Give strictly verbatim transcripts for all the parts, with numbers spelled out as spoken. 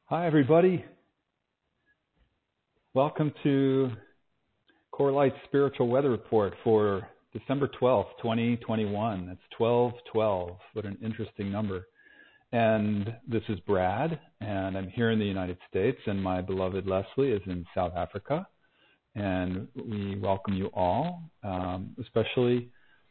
Hi, everybody. Welcome to Corelite's Spiritual Weather Report for December twelfth, twenty twenty-one. That's twelve twelve. What an interesting number. And this is Brad, and I'm here in the United States, and my beloved Leslie is in South Africa. And we welcome you all, um, especially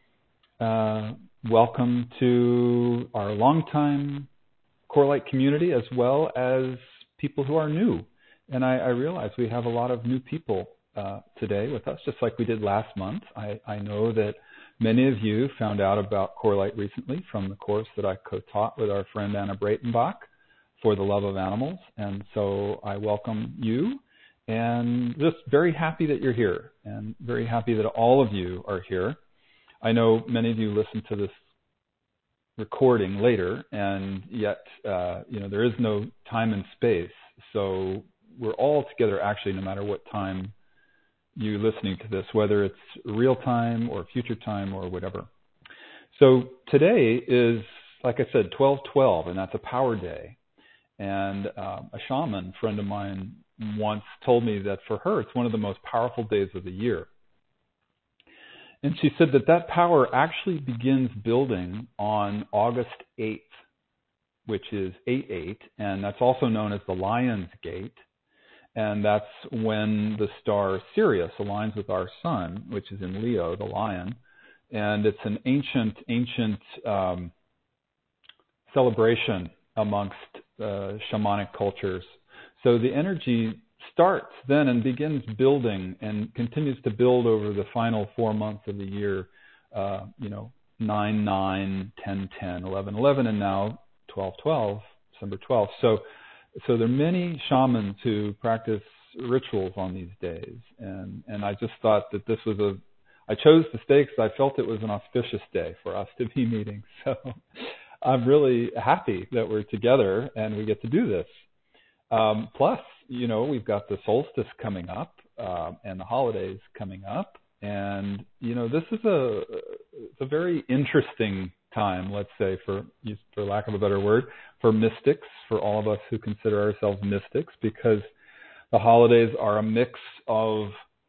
uh, welcome to our longtime Corelite community, as well as people who are new. And I, I realize we have a lot of new people uh, today with us, just like we did last month. I, I know that many of you found out about Corelite recently from the course that I co-taught with our friend Anna Breitenbach for the love of animals. And so I welcome you, and just very happy that you're here, and very happy that all of you are here. I know many of you listen to this recording later, and yet uh, you know there is no time and space, so we're all together actually, no matter what time you're listening to this, whether it's real time or future time or whatever. So today is, like I said, twelve twelve, and that's a power day. And uh, a shaman friend of mine once told me that for her it's one of the most powerful days of the year. And she said that that power actually begins building on August eighth, which is eight eight, and that's also known as the Lion's Gate. And that's when the star Sirius aligns with our sun, which is in Leo, the lion. And it's an ancient, ancient um, celebration amongst uh, shamanic cultures. So the energy starts then and begins building and continues to build over the final four months of the year, uh, you know, nine nine, ten ten, eleven eleven, and now twelve twelve, December twelfth. So, so there are many shamans who practice rituals on these days. And, and I just thought that this was a, I chose to stay because I felt it was an auspicious day for us to be meeting. So I'm really happy that we're together and we get to do this. Um, plus, you know, we've got the solstice coming up um, and the holidays coming up. And, you know, this is a, it's a very interesting time, let's say, for, for lack of a better word, for mystics, for all of us who consider ourselves mystics, because the holidays are a mix of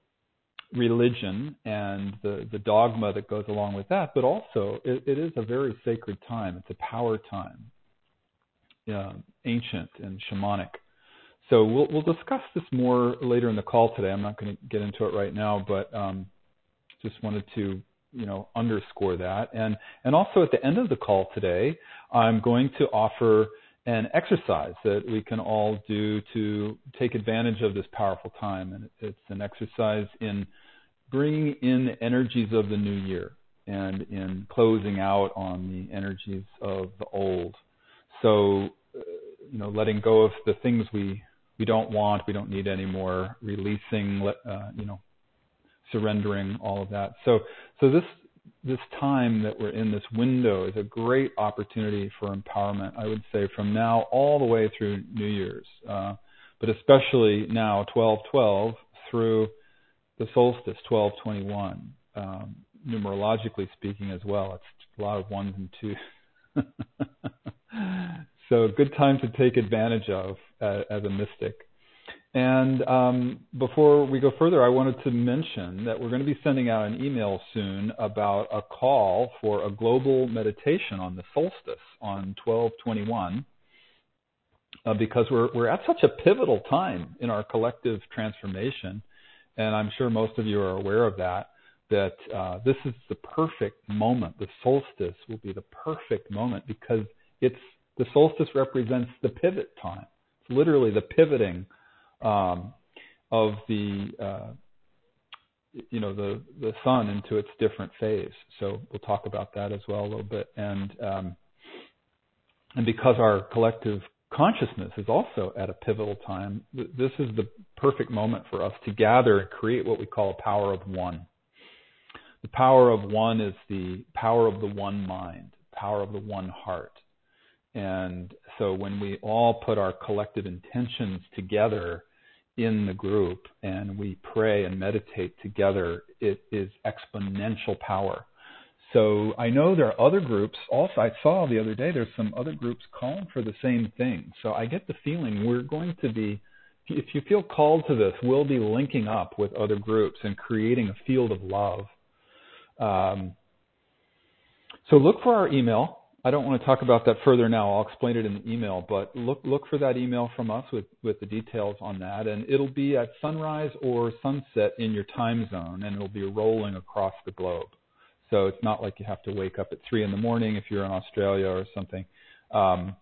religion and the, the dogma that goes along with that, but also it, it is a very sacred time. It's a power time, uh, ancient and shamanic. So we'll we'll discuss this more later in the call today. I'm not going to get into it right now, but um, just wanted to you know underscore that. And and also at the end of the call today, I'm going to offer an exercise that we can all do to take advantage of this powerful time. And it's an exercise in bringing in the energies of the new year and in closing out on the energies of the old. So uh, you know, letting go of the things we we don't want, we don't need anymore, releasing, uh, you know, surrendering, all of that. So, so this this time that we're in, this window, is a great opportunity for empowerment. I would say from now all the way through New Year's, uh, but especially now twelve twelve through the solstice twelve twenty-one. Um, numerologically speaking, as well, it's a lot of ones and twos. So good time to take advantage of uh, as a mystic. And um, before we go further, I wanted to mention that we're going to be sending out an email soon about a call for a global meditation on the solstice on twelve twenty-one, uh, because we're we're at such a pivotal time in our collective transformation, and I'm sure most of you are aware of that, that uh, this is the perfect moment. The solstice will be the perfect moment because it's the solstice represents the pivot time. It's literally the pivoting um, of the, uh, you know, the, the sun into its different phase. So we'll talk about that as well a little bit. And um, and because our collective consciousness is also at a pivotal time, th- this is the perfect moment for us to gather and create what we call a power of one. The power of one is the power of the one mind, power of the one heart. And so when we all put our collective intentions together in the group and we pray and meditate together, it is exponential power. So I know there are other groups. Also, I saw the other day there's some other groups calling for the same thing. So I get the feeling we're going to be, if you feel called to this, we'll be linking up with other groups and creating a field of love. Um, so look for our email. I don't want to talk about that further now. I'll explain it in the email, but look look for that email from us with, with the details on that. And it'll be at sunrise or sunset in your time zone, and it'll be rolling across the globe. So it's not like you have to wake up at three in the morning if you're in Australia or something. Um,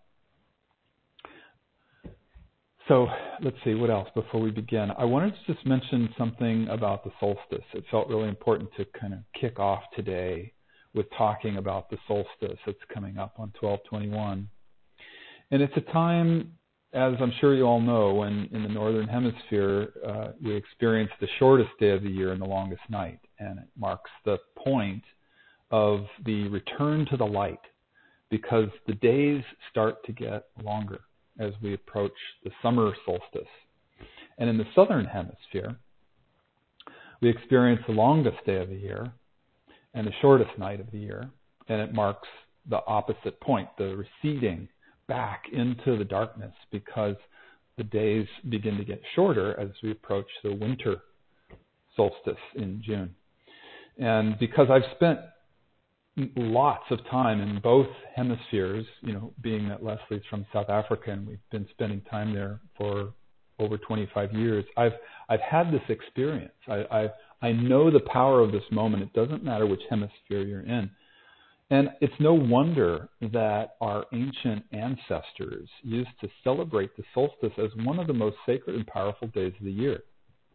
so let's see, what else before we begin? I wanted to just mention something about the solstice. It felt really important to kind of kick off today with talking about the solstice that's coming up on twelve twenty-one. And it's a time, as I'm sure you all know, when in the Northern Hemisphere, uh, we experience the shortest day of the year and the longest night. And it marks the point of the return to the light, because the days start to get longer as we approach the summer solstice. And in the Southern Hemisphere, we experience the longest day of the year and the shortest night of the year, and it marks the opposite point, the receding back into the darkness, because the days begin to get shorter as we approach the winter solstice in June. And because I've spent lots of time in both hemispheres, you know, being that Leslie's from South Africa and we've been spending time there for over twenty-five years, I've I've had this experience. I, I I know the power of this moment. It doesn't matter which hemisphere you're in. And it's no wonder that our ancient ancestors used to celebrate the solstice as one of the most sacred and powerful days of the year.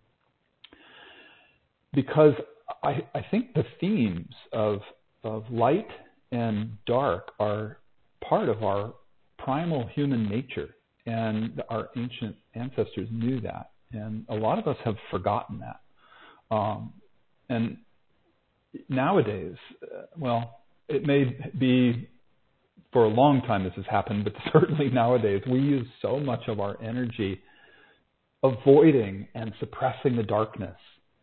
Because I, I think the themes of, of light and dark are part of our primal human nature. And our ancient ancestors knew that. And a lot of us have forgotten that. Um, and nowadays, uh, well, it may be for a long time this has happened, but certainly nowadays we use so much of our energy avoiding and suppressing the darkness.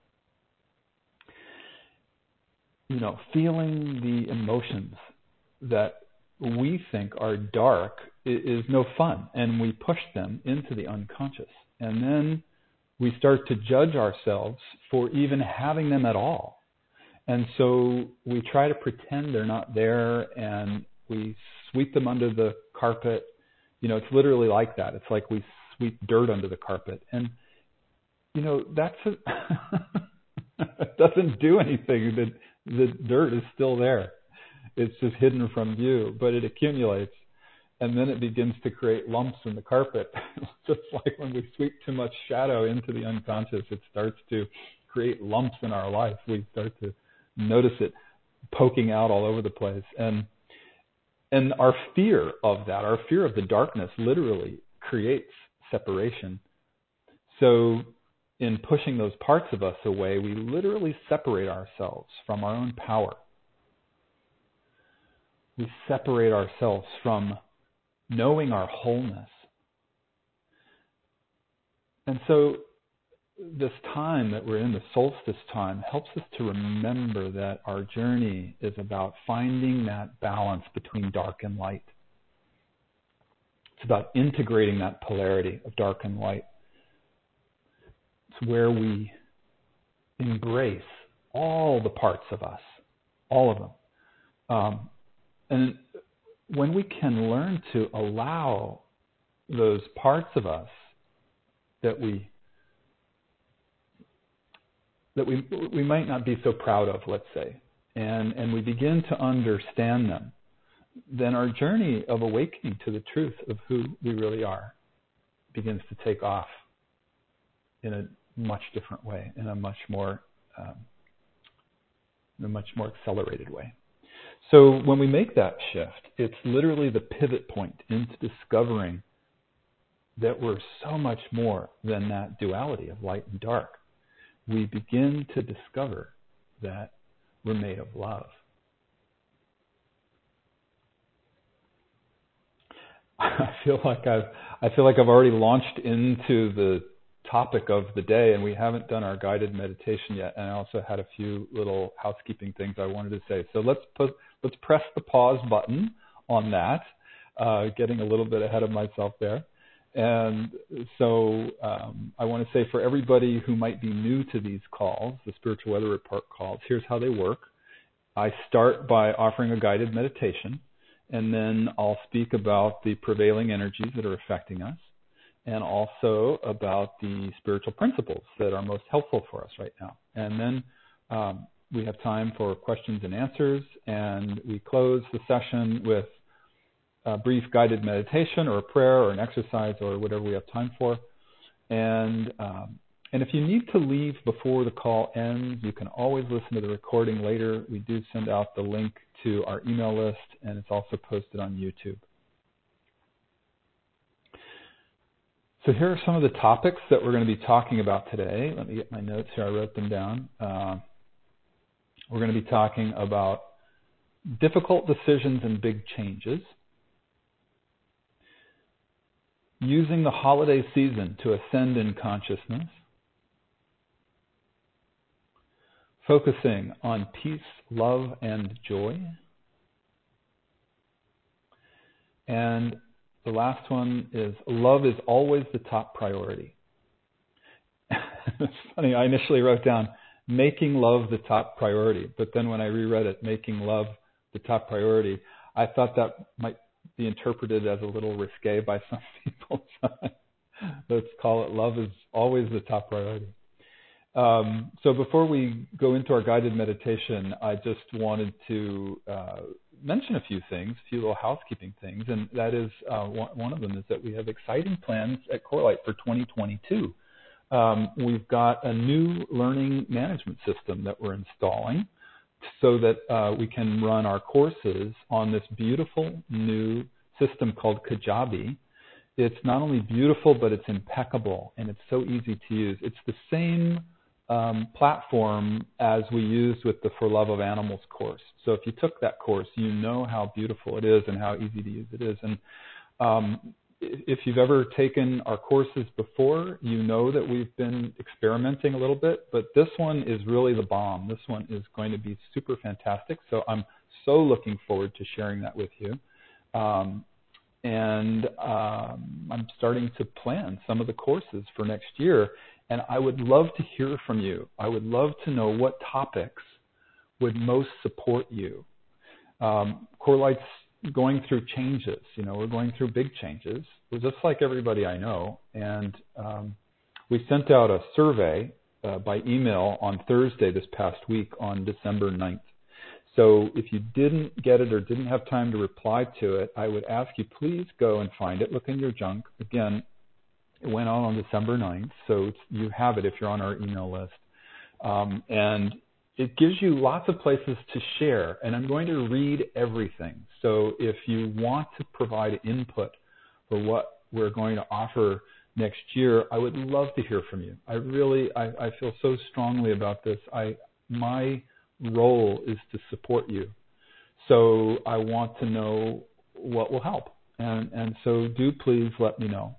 You know, feeling the emotions that we think are dark is no fun, and we push them into the unconscious. And then we start to judge ourselves for even having them at all. And so we try to pretend they're not there, and we sweep them under the carpet. You know, it's literally like that. It's like we sweep dirt under the carpet. And, you know, that's a it doesn't do anything. The, the dirt is still there. It's just hidden from view, but it accumulates. And then it begins to create lumps in the carpet. Just like when we sweep too much shadow into the unconscious, it starts to create lumps in our life. We start to notice it poking out all over the place. And and our fear of that, our fear of the darkness literally creates separation. So in pushing those parts of us away, we literally separate ourselves from our own power. We separate ourselves from knowing our wholeness. And so this time that we're in, the solstice time, helps us to remember that our journey is about finding that balance between dark and light. It's about integrating that polarity of dark and light. It's where we embrace all the parts of us, all of them. Um, and when we can learn to allow those parts of us that we that we we might not be so proud of, let's say, and, and we begin to understand them, then our journey of awakening to the truth of who we really are begins to take off in a much different way, in a much more um, in a much more accelerated way. So when we make that shift, it's literally the pivot point into discovering that we're so much more than that duality of light and dark. We begin to discover that we're made of love. I feel like I've I feel like I've already launched into the topic of the day, and we haven't done our guided meditation yet. And I also had a few little housekeeping things I wanted to say. So let's put, let's press the pause button on that. Uh, getting a little bit ahead of myself there. And so um, I want to say for everybody who might be new to these calls, the Spiritual Weather Report calls, here's how they work. I start by offering a guided meditation, and then I'll speak about the prevailing energies that are affecting us, and also about the spiritual principles that are most helpful for us right now. And then um, we have time for questions and answers, and we close the session with a brief guided meditation or a prayer or an exercise or whatever we have time for. And um, and if you need to leave before the call ends, you can always listen to the recording later. We do send out the link to our email list, and it's also posted on YouTube. So here are some of the topics that we're going to be talking about today. Let me get my notes here. I wrote them down. Uh, we're going to be talking about difficult decisions and big changes, using the holiday season to ascend in consciousness, focusing on peace, love, and joy, and the last one is love is always the top priority. It's funny, I initially wrote down making love the top priority, but then when I reread it, making love the top priority, I thought that might be interpreted as a little risque by some people. Let's call it love is always the top priority. Um, so before we go into our guided meditation, I just wanted to uh, mention a few things, a few little housekeeping things, and that is uh, one, one of them is that we have exciting plans at CoreLight for twenty twenty-two. Um, we've got a new learning management system that we're installing so that uh, we can run our courses on this beautiful new system called Kajabi. It's not only beautiful, but it's impeccable, and it's so easy to use. It's the same um, platform as we used with the For Love of Animals course. So if you took that course, you know how beautiful it is and how easy to use it is. And um, if you've ever taken our courses before, you know that we've been experimenting a little bit, but this one is really the bomb. This one is going to be super fantastic. So I'm so looking forward to sharing that with you. Um, and um, I'm starting to plan some of the courses for next year, and I would love to hear from you. I would love to know what topics would most support you. Um, CoreLight's going through changes. You know, we're going through big changes. We're just like everybody I know. And um, we sent out a survey uh, by email on Thursday this past week on December ninth. So if you didn't get it or didn't have time to reply to it, I would ask you please go and find it. Look in your junk. Again, it went out on December ninth, so it's, you have it if you're on our email list. Um, and it gives you lots of places to share, and I'm going to read everything. So if you want to provide input for what we're going to offer next year, I would love to hear from you. I really, I, I feel so strongly about this. I, my role is to support you. So I want to know what will help. And, and so do please let me know.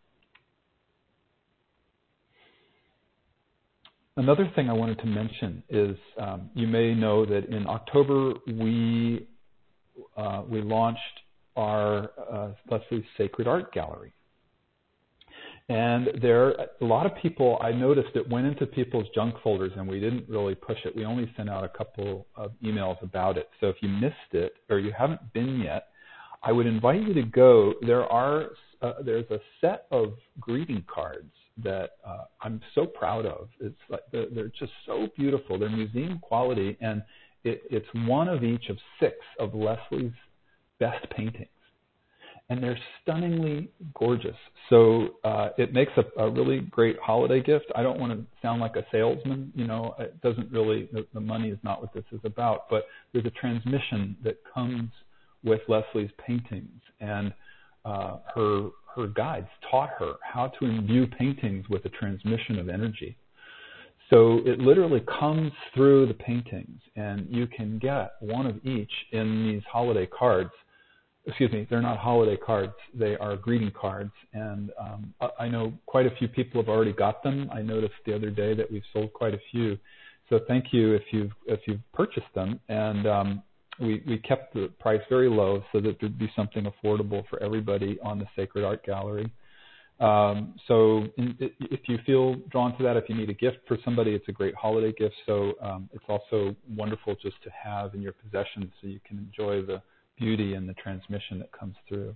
Another thing I wanted to mention is um, you may know that in October we uh, we launched our uh, Leslie's Sacred Art Gallery. And there, a lot of people, I noticed it went into people's junk folders and we didn't really push it. We only sent out a couple of emails about it. So if you missed it or you haven't been yet, I would invite you to go. There are, uh, there's a set of greeting cards that uh, I'm so proud of. It's like they're, they're just so beautiful. They're museum quality, and it, it's one of each of six of Leslie's best paintings. And they're stunningly gorgeous. So uh, it makes a, a really great holiday gift. I don't want to sound like a salesman. You know, it doesn't really, the, the money is not what this is about, but there's a transmission that comes with Leslie's paintings. And uh, her her guides taught her how to imbue paintings with a transmission of energy. So it literally comes through the paintings, and you can get one of each in these holiday cards. excuse me, they're not holiday cards. They are greeting cards. And um, I know quite a few people have already got them. I noticed the other day that we've sold quite a few. So thank you if you've, if you've purchased them. And um, we, we kept the price very low so that there'd be something affordable for everybody on the Sacred Art Gallery. Um, so in, if you feel drawn to that, if you need a gift for somebody, it's a great holiday gift. So um, it's also wonderful just to have in your possession so you can enjoy the beauty and the transmission that comes through.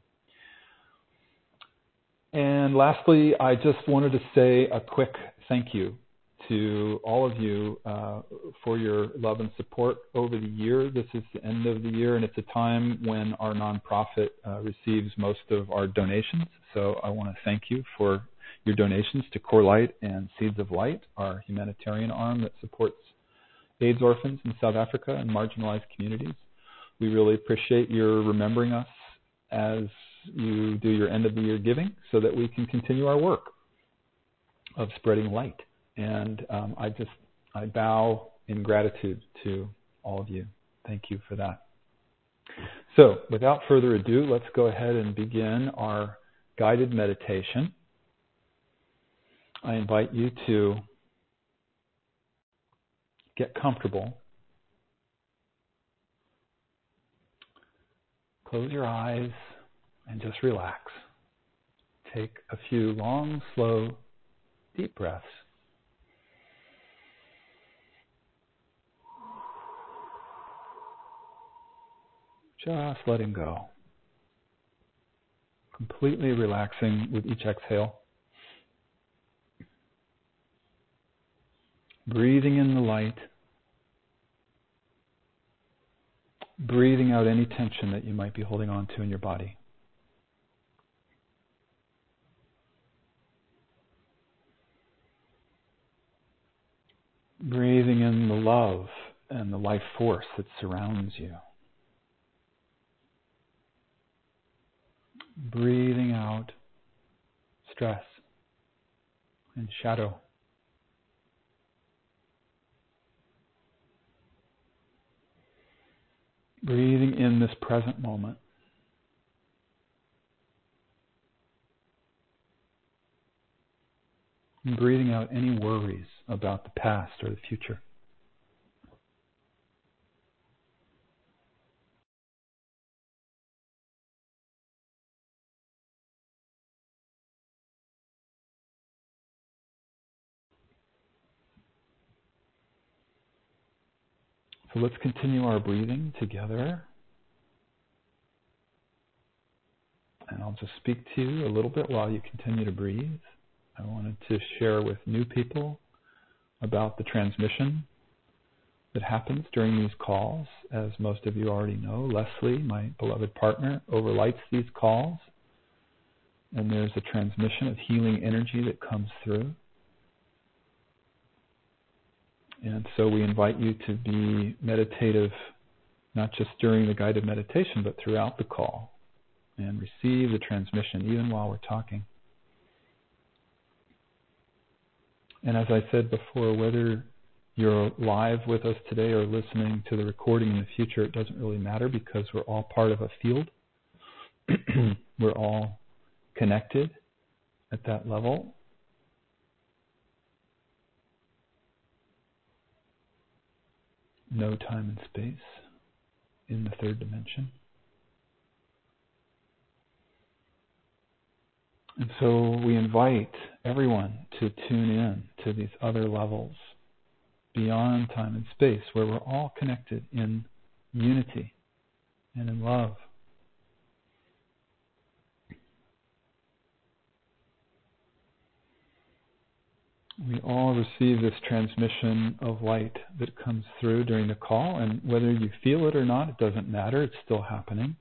And lastly, I just wanted to say a quick thank you to all of you uh, for your love and support over the year. This is the end of the year, and it's a time when our nonprofit uh, receives most of our donations. So I want to thank you for your donations to Core Light and Seeds of Light, our humanitarian arm that supports AIDS orphans in South Africa and marginalized communities. We really appreciate your remembering us as you do your end of the year giving so that we can continue our work of spreading light. And um, I just, I bow in gratitude to all of you. Thank you for that. So without further ado, let's go ahead and begin our guided meditation. I invite you to get comfortable. Close your eyes and just relax. Take a few long, slow, deep breaths. Just letting go. Completely relaxing with each exhale. Breathing in the light. Breathing out any tension that you might be holding on to in your body. Breathing in the love and the life force that surrounds you. Breathing out stress and shadow. Breathing in this present moment. And breathing out any worries about the past or the future. So let's continue our breathing together. And I'll just speak to you a little bit while you continue to breathe. I wanted to share with new people about the transmission that happens during these calls. As most of you already know, Leslie, my beloved partner, overlights these calls. And there's a transmission of healing energy that comes through. And so we invite you to be meditative, not just during the guided meditation, but throughout the call, and receive the transmission even while we're talking. And as I said before, whether you're live with us today or listening to the recording in the future, it doesn't really matter because we're all part of a field. We're all connected at that level. No time and space in the third dimension. And so we invite everyone to tune in to these other levels beyond time and space where we're all connected in unity and in love. We all receive this transmission of light that comes through during the call, and whether you feel it or not, it doesn't matter. It's still happening.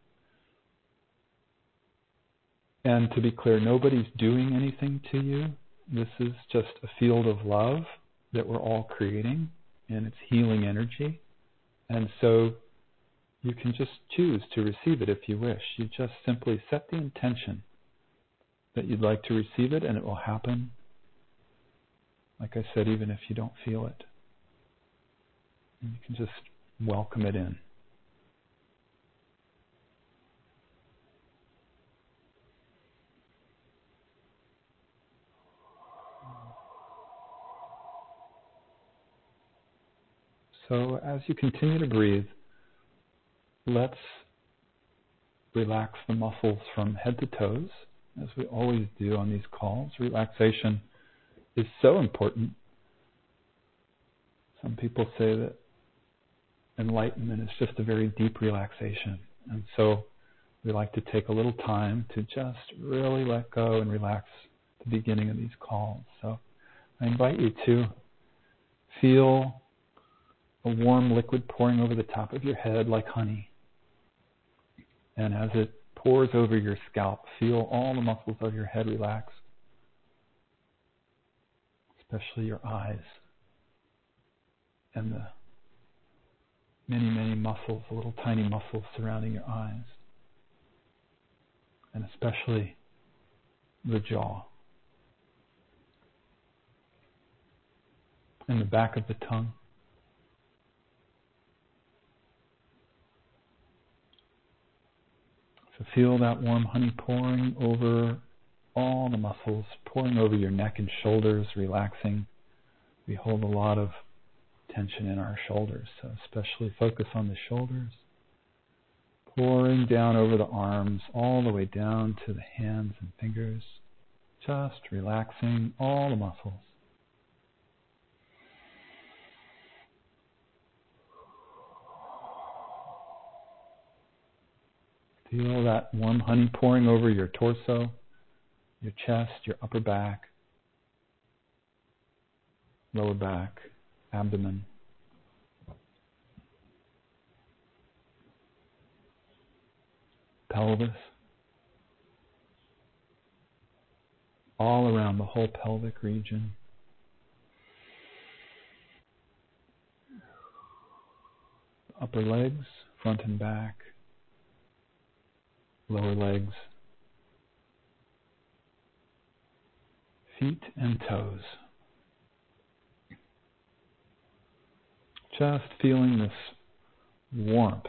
And to be clear, nobody's doing anything to you. This is just a field of love that we're all creating, and it's healing energy. And so you can just choose to receive it if you wish. You just simply set the intention that you'd like to receive it, and it will happen. Like I said, even if you don't feel it. You can just welcome it in. So as you continue to breathe, let's relax the muscles from head to toes, as we always do on these calls. Relaxation is so important. Some people say that enlightenment is just a very deep relaxation. And so we like to take a little time to just really let go and relax at the beginning of these calls. So I invite you to feel a warm liquid pouring over the top of your head like honey. And as it pours over your scalp, feel all the muscles of your head relax, especially your eyes and the many, many muscles, the little tiny muscles surrounding your eyes, and especially the jaw and the back of the tongue. So feel that warm honey pouring over all the muscles, pouring over your neck and shoulders, relaxing. We hold a lot of tension in our shoulders, so especially focus on the shoulders. Pouring down over the arms, all the way down to the hands and fingers, just relaxing all the muscles. Feel that warm honey pouring over your torso, your chest, your upper back, lower back, abdomen. Pelvis. All around the whole pelvic region. Upper legs, front and back. Lower legs, feet and toes. Just feeling this warmth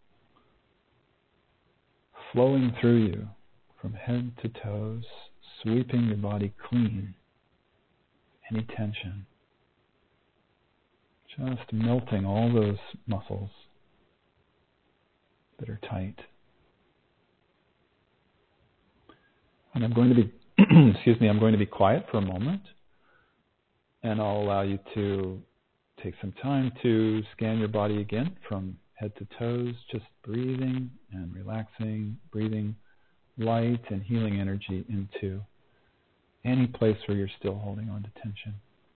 flowing through you from head to toes, sweeping your body clean, any tension. Just melting all those muscles that are tight. And I'm going to be, excuse me, I'm going to be quiet for a moment, and I'll allow you to take some time to scan your body again from head to toes, just breathing and relaxing, breathing light and healing energy into any place where you're still holding on to tension.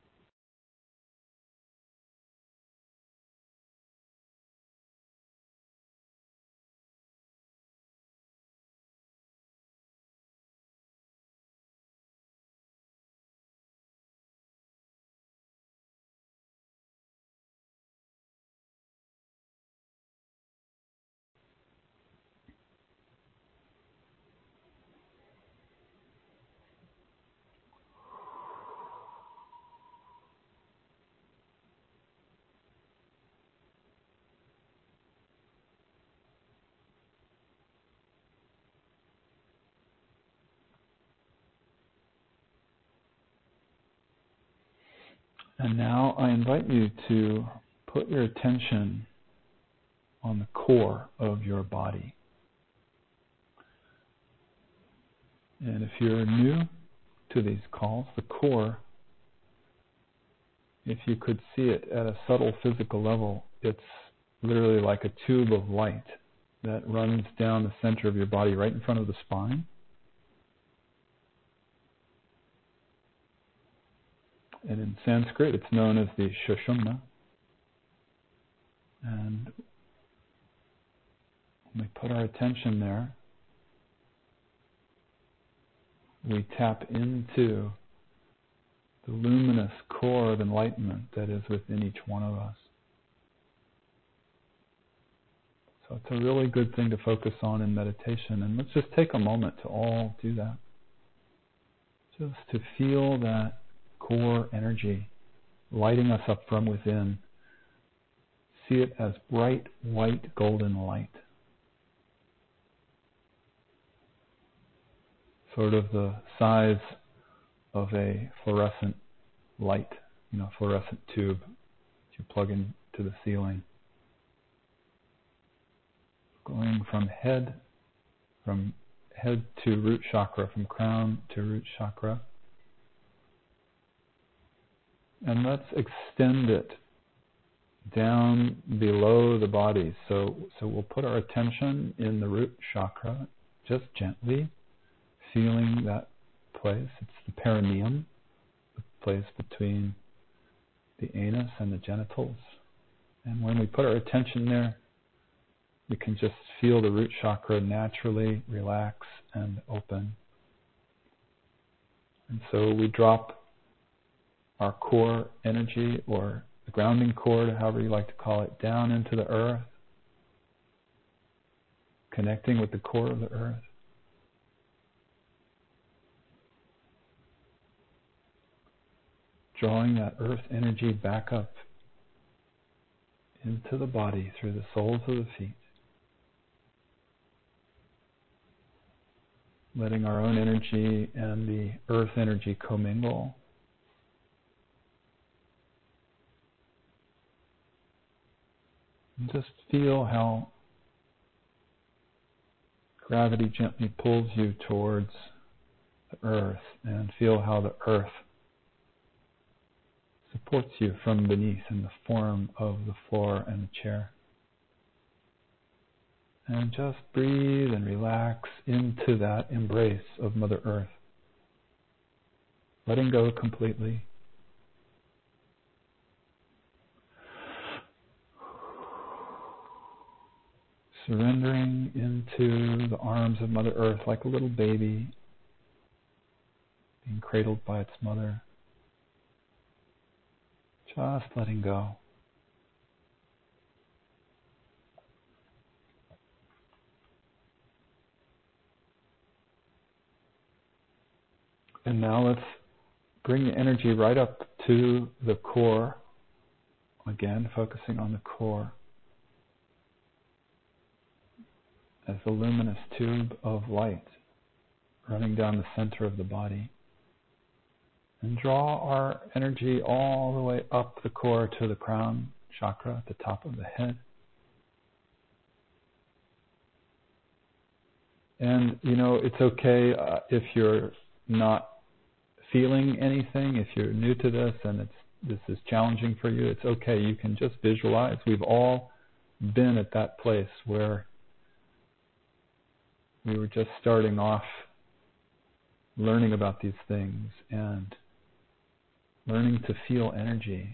And now I invite you to put your attention on the core of your body. And if you're new to these calls, the core, if you could see it at a subtle physical level, it's literally like a tube of light that runs down the center of your body right in front of the spine. And in Sanskrit, it's known as the Sushumna. And when we put our attention there, we tap into the luminous core of enlightenment that is within each one of us. So it's a really good thing to focus on in meditation. And let's just take a moment to all do that. Just to feel that core energy lighting us up from within. See it as bright, white, golden light. Sort of the size of a fluorescent light, you know, fluorescent tube that you plug into to the ceiling. Going from head, from head to root chakra, from crown to root chakra. And let's extend it down below the body. So, so we'll put our attention in the root chakra, just gently, feeling that place. It's the perineum, the place between the anus and the genitals. And when we put our attention there, we can just feel the root chakra naturally relax and open. And so we drop our core energy, or the grounding cord, however you like to call it, down into the earth, connecting with the core of the earth. Drawing that earth energy back up into the body through the soles of the feet. Letting our own energy and the earth energy commingle. And just feel how gravity gently pulls you towards the earth, and feel how the earth supports you from beneath in the form of the floor and the chair. And just breathe and relax into that embrace of Mother Earth. Letting go completely. Surrendering into the arms of Mother Earth like a little baby being cradled by its mother. Just letting go. And now let's bring the energy right up to the core. Again, focusing on the core as the luminous tube of light running down the center of the body. And draw our energy all the way up the core to the crown chakra at the top of the head. And, you know, it's okay uh, if you're not feeling anything, if you're new to this and it's this is challenging for you, it's okay. You can just visualize. We've all been at that place where we were just starting off learning about these things and learning to feel energy.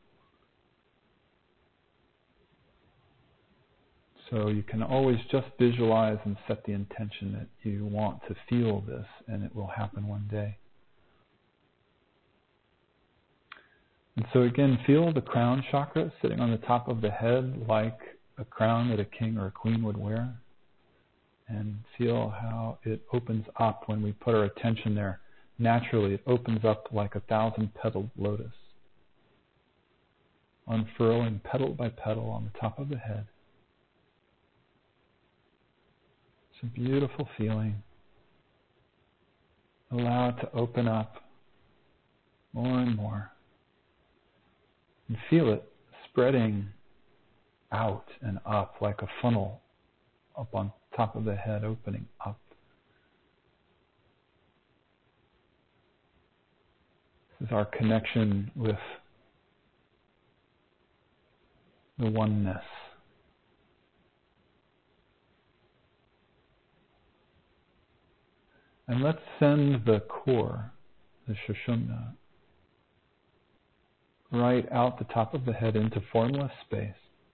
So you can always just visualize and set the intention that you want to feel this, and it will happen one day. And so again, feel the crown chakra sitting on the top of the head like a crown that a king or a queen would wear. And feel how it opens up when we put our attention there. Naturally, it opens up like a thousand-petaled lotus, unfurling petal by petal on the top of the head. It's a beautiful feeling. Allow it to open up more and more. And feel it spreading out and up like a funnel up on top of the head, opening up. This is our connection with the oneness. And let's send the core, the Sushumna, right out the top of the head into formless space.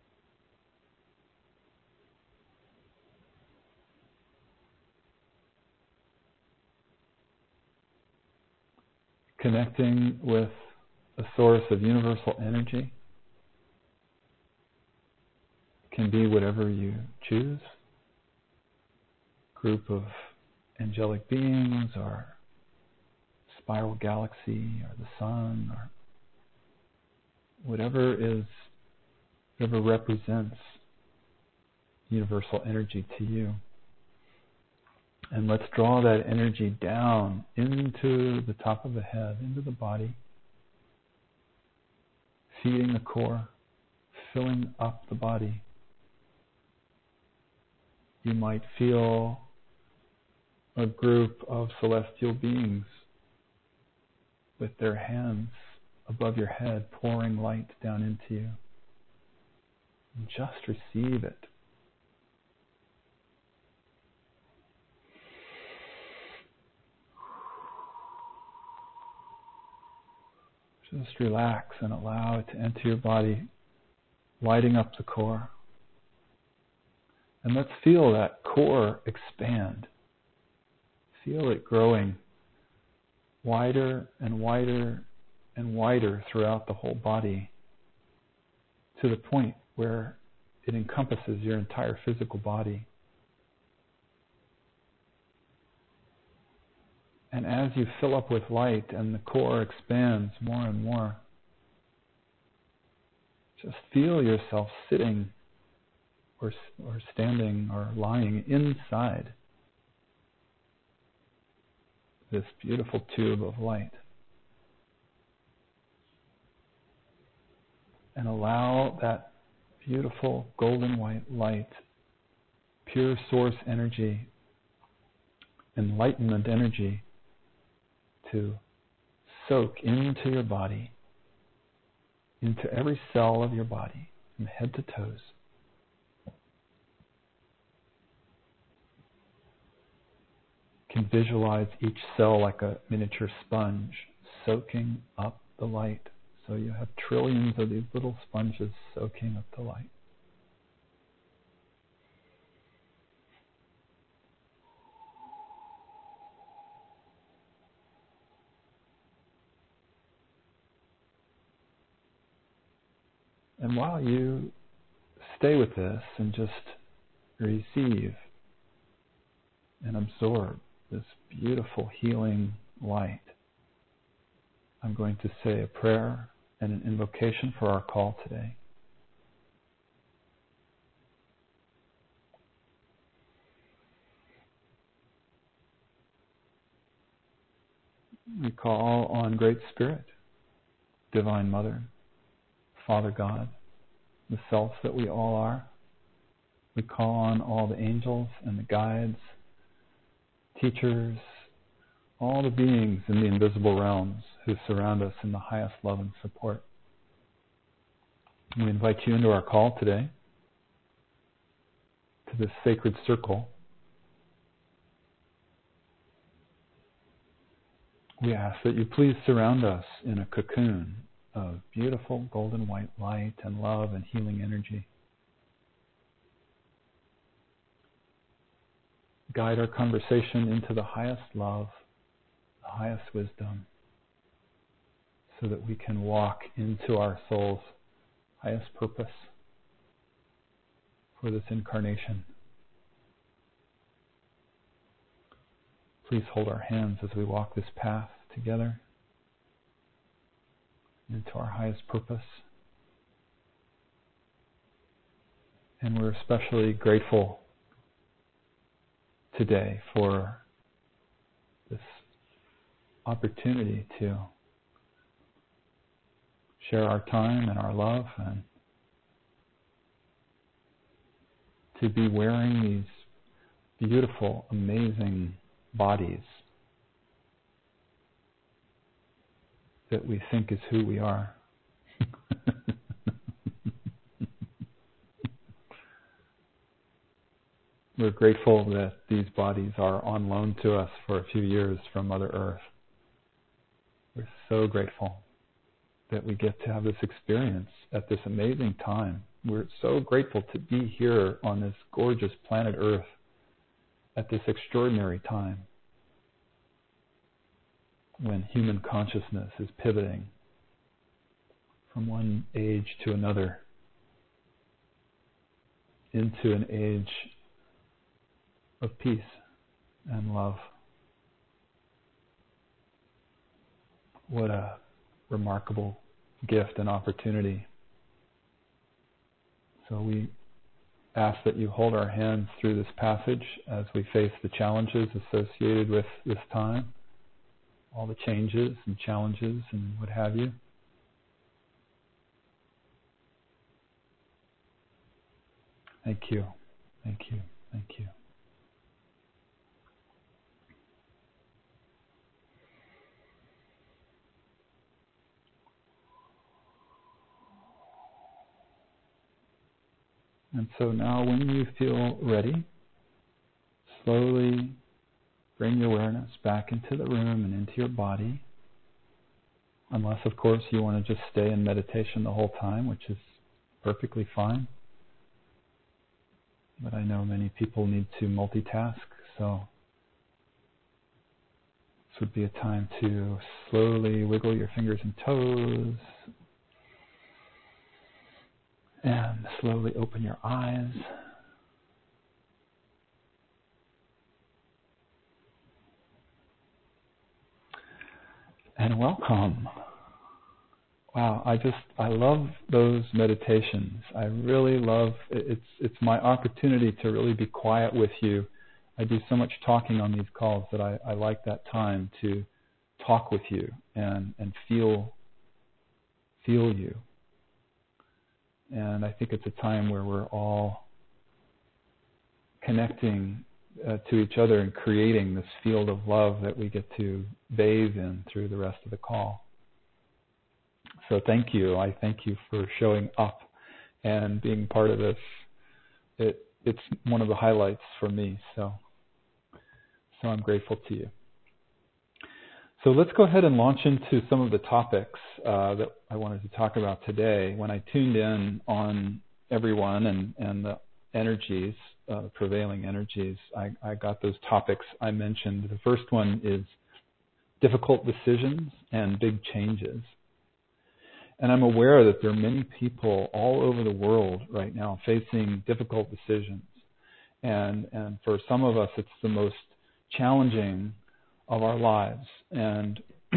Connecting with a source of universal energy. Can be whatever you choose. Group of angelic beings, or spiral galaxy, or the sun, or whatever is, whatever represents universal energy to you. And let's draw that energy down into the top of the head, into the body, feeding the core, filling up the body. You might feel a group of celestial beings with their hands above your head pouring light down into you. And just receive it. Just relax and allow it to enter your body, lighting up the core. And let's feel that core expand. Feel it growing wider and wider and wider throughout the whole body to the point where it encompasses your entire physical body. And as you fill up with light and the core expands more and more, just feel yourself sitting or, or standing or lying inside this beautiful tube of light. And allow that beautiful golden white light, pure source energy, enlightenment energy, to soak into your body, into every cell of your body, from head to toes. You can visualize each cell like a miniature sponge, soaking up the light. So you have trillions of these little sponges soaking up the light. And while you stay with this and just receive and absorb this beautiful healing light, I'm going to say a prayer and an invocation for our call today. We call on Great Spirit, Divine Mother, Father God, the self that we all are. We call on all the angels and the guides, teachers, all the beings in the invisible realms who surround us in the highest love and support. We invite you into our call today, to this sacred circle. We ask that you please surround us in a cocoon of beautiful golden white light and love and healing energy. Guide our conversation into the highest love, the highest wisdom, so that we can walk into our soul's highest purpose for this incarnation. Please hold our hands as we walk this path together into our highest purpose. And we're especially grateful today for this opportunity to share our time and our love, and to be wearing these beautiful, amazing bodies that we think is who we are. We're grateful that these bodies are on loan to us for a few years from Mother Earth. We're so grateful that we get to have this experience at this amazing time. We're so grateful to be here on this gorgeous planet Earth at this extraordinary time when human consciousness is pivoting from one age to another into an age of peace and love. What a remarkable gift and opportunity. So we ask that you hold our hands through this passage as we face the challenges associated with this time, all the changes and challenges and what have you. Thank you. Thank you. Thank you. And so now when you feel ready, slowly bring your awareness back into the room and into your body. Unless, of course, you want to just stay in meditation the whole time, which is perfectly fine. But I know many people need to multitask, so this would be a time to slowly wiggle your fingers and toes and slowly open your eyes. And welcome. Wow, I just, I love those meditations. I really love, it's it's my opportunity to really be quiet with you. I do so much talking on these calls that I, I like that time to talk with you and, and feel, feel you. And I think it's a time where we're all connecting uh, to each other and creating this field of love that we get to bathe in through the rest of the call. So thank you. I thank you for showing up and being part of this. It, it's one of the highlights for me, so, so I'm grateful to you. So let's go ahead and launch into some of the topics uh, that I wanted to talk about today. When I tuned in on everyone and, and the energies, uh, prevailing energies, I, I got those topics I mentioned. The first one is difficult decisions and big changes. And I'm aware that there are many people all over the world right now facing difficult decisions. And, and for some of us, it's the most challenging of our lives. And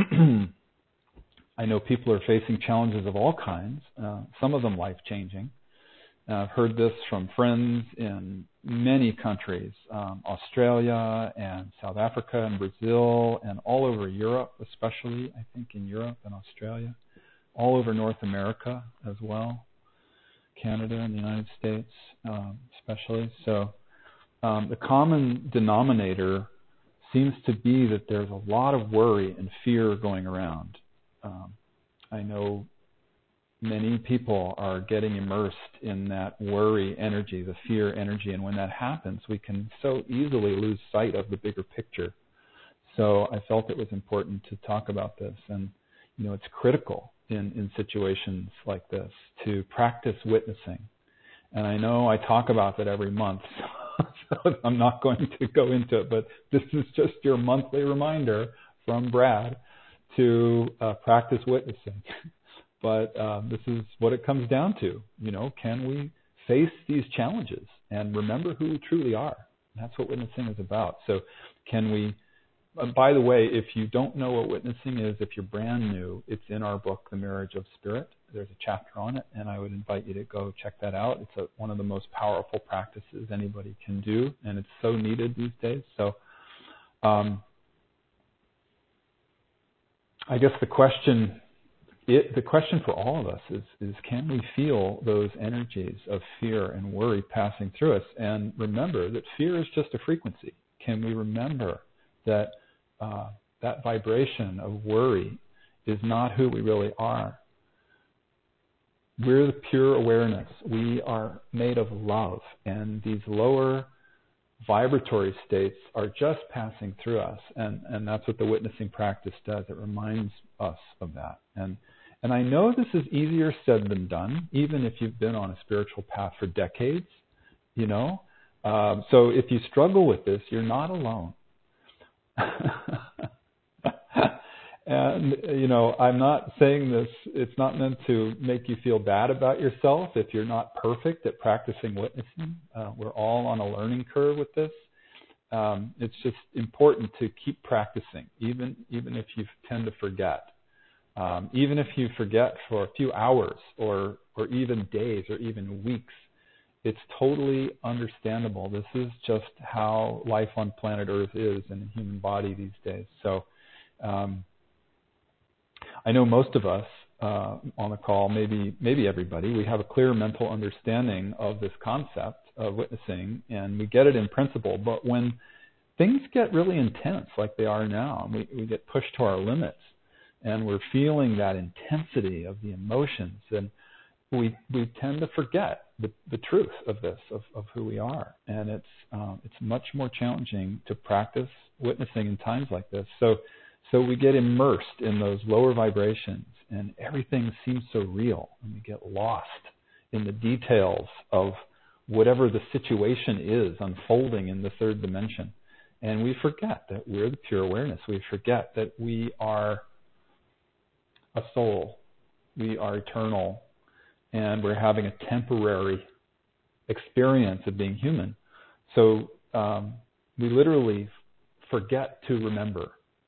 I know people are facing challenges of all kinds, uh, some of them life-changing. Uh, I've heard this from friends in many countries, um, Australia and South Africa and Brazil and all over Europe, especially, I think, in Europe and Australia. All over North America as well, Canada and the United States um, especially. So um, the common denominator seems to be that there's a lot of worry and fear going around. Um, I know many people are getting immersed in that worry energy, the fear energy, and when that happens, we can so easily lose sight of the bigger picture. So I felt it was important to talk about this, and you know, it's critical in, in situations like this to practice witnessing. And I know I talk about that every month, so I'm not going to go into it, but this is just your monthly reminder from Brad to uh, practice witnessing. But uh, this is what it comes down to. You know, can we face these challenges and remember who we truly are? That's what witnessing is about. So can we Uh, by the way, if you don't know what witnessing is, if you're brand new, it's in our book, The Marriage of Spirit. There's a chapter on it, and I would invite you to go check that out. It's a, one of the most powerful practices anybody can do, and it's so needed these days. So um, I guess the question, it, the question for all of us is, is can we feel those energies of fear and worry passing through us? And remember that fear is just a frequency. Can we remember that Uh, that vibration of worry is not who we really are? We're the pure awareness. We are made of love, and these lower vibratory states are just passing through us, and, and that's what the witnessing practice does. It reminds us of that. And, and I know this is easier said than done, even if you've been on a spiritual path for decades, you know. Um, so if you struggle with this, you're not alone. And, you know, I'm not saying this, it's not meant to make you feel bad about yourself if you're not perfect at practicing witnessing. Uh, we're all on a learning curve with this. Um, it's just important to keep practicing, even even if you tend to forget. Um, even if you forget for a few hours or, or even days or even weeks, it's totally understandable. This is just how life on planet Earth is in the human body these days. So um, I know most of us uh, on the call, maybe maybe everybody, we have a clear mental understanding of this concept of witnessing, and we get it in principle. But when things get really intense, like they are now, and we, we get pushed to our limits, and we're feeling that intensity of the emotions, and we we tend to forget the, the truth of this, of, of who we are. And it's um, it's much more challenging to practice witnessing in times like this. So so we get immersed in those lower vibrations, and everything seems so real, and we get lost in the details of whatever the situation is unfolding in the third dimension. And we forget that we're the pure awareness. We forget that we are a soul. We are eternal. And we're having a temporary experience of being human. So um, we literally forget to remember.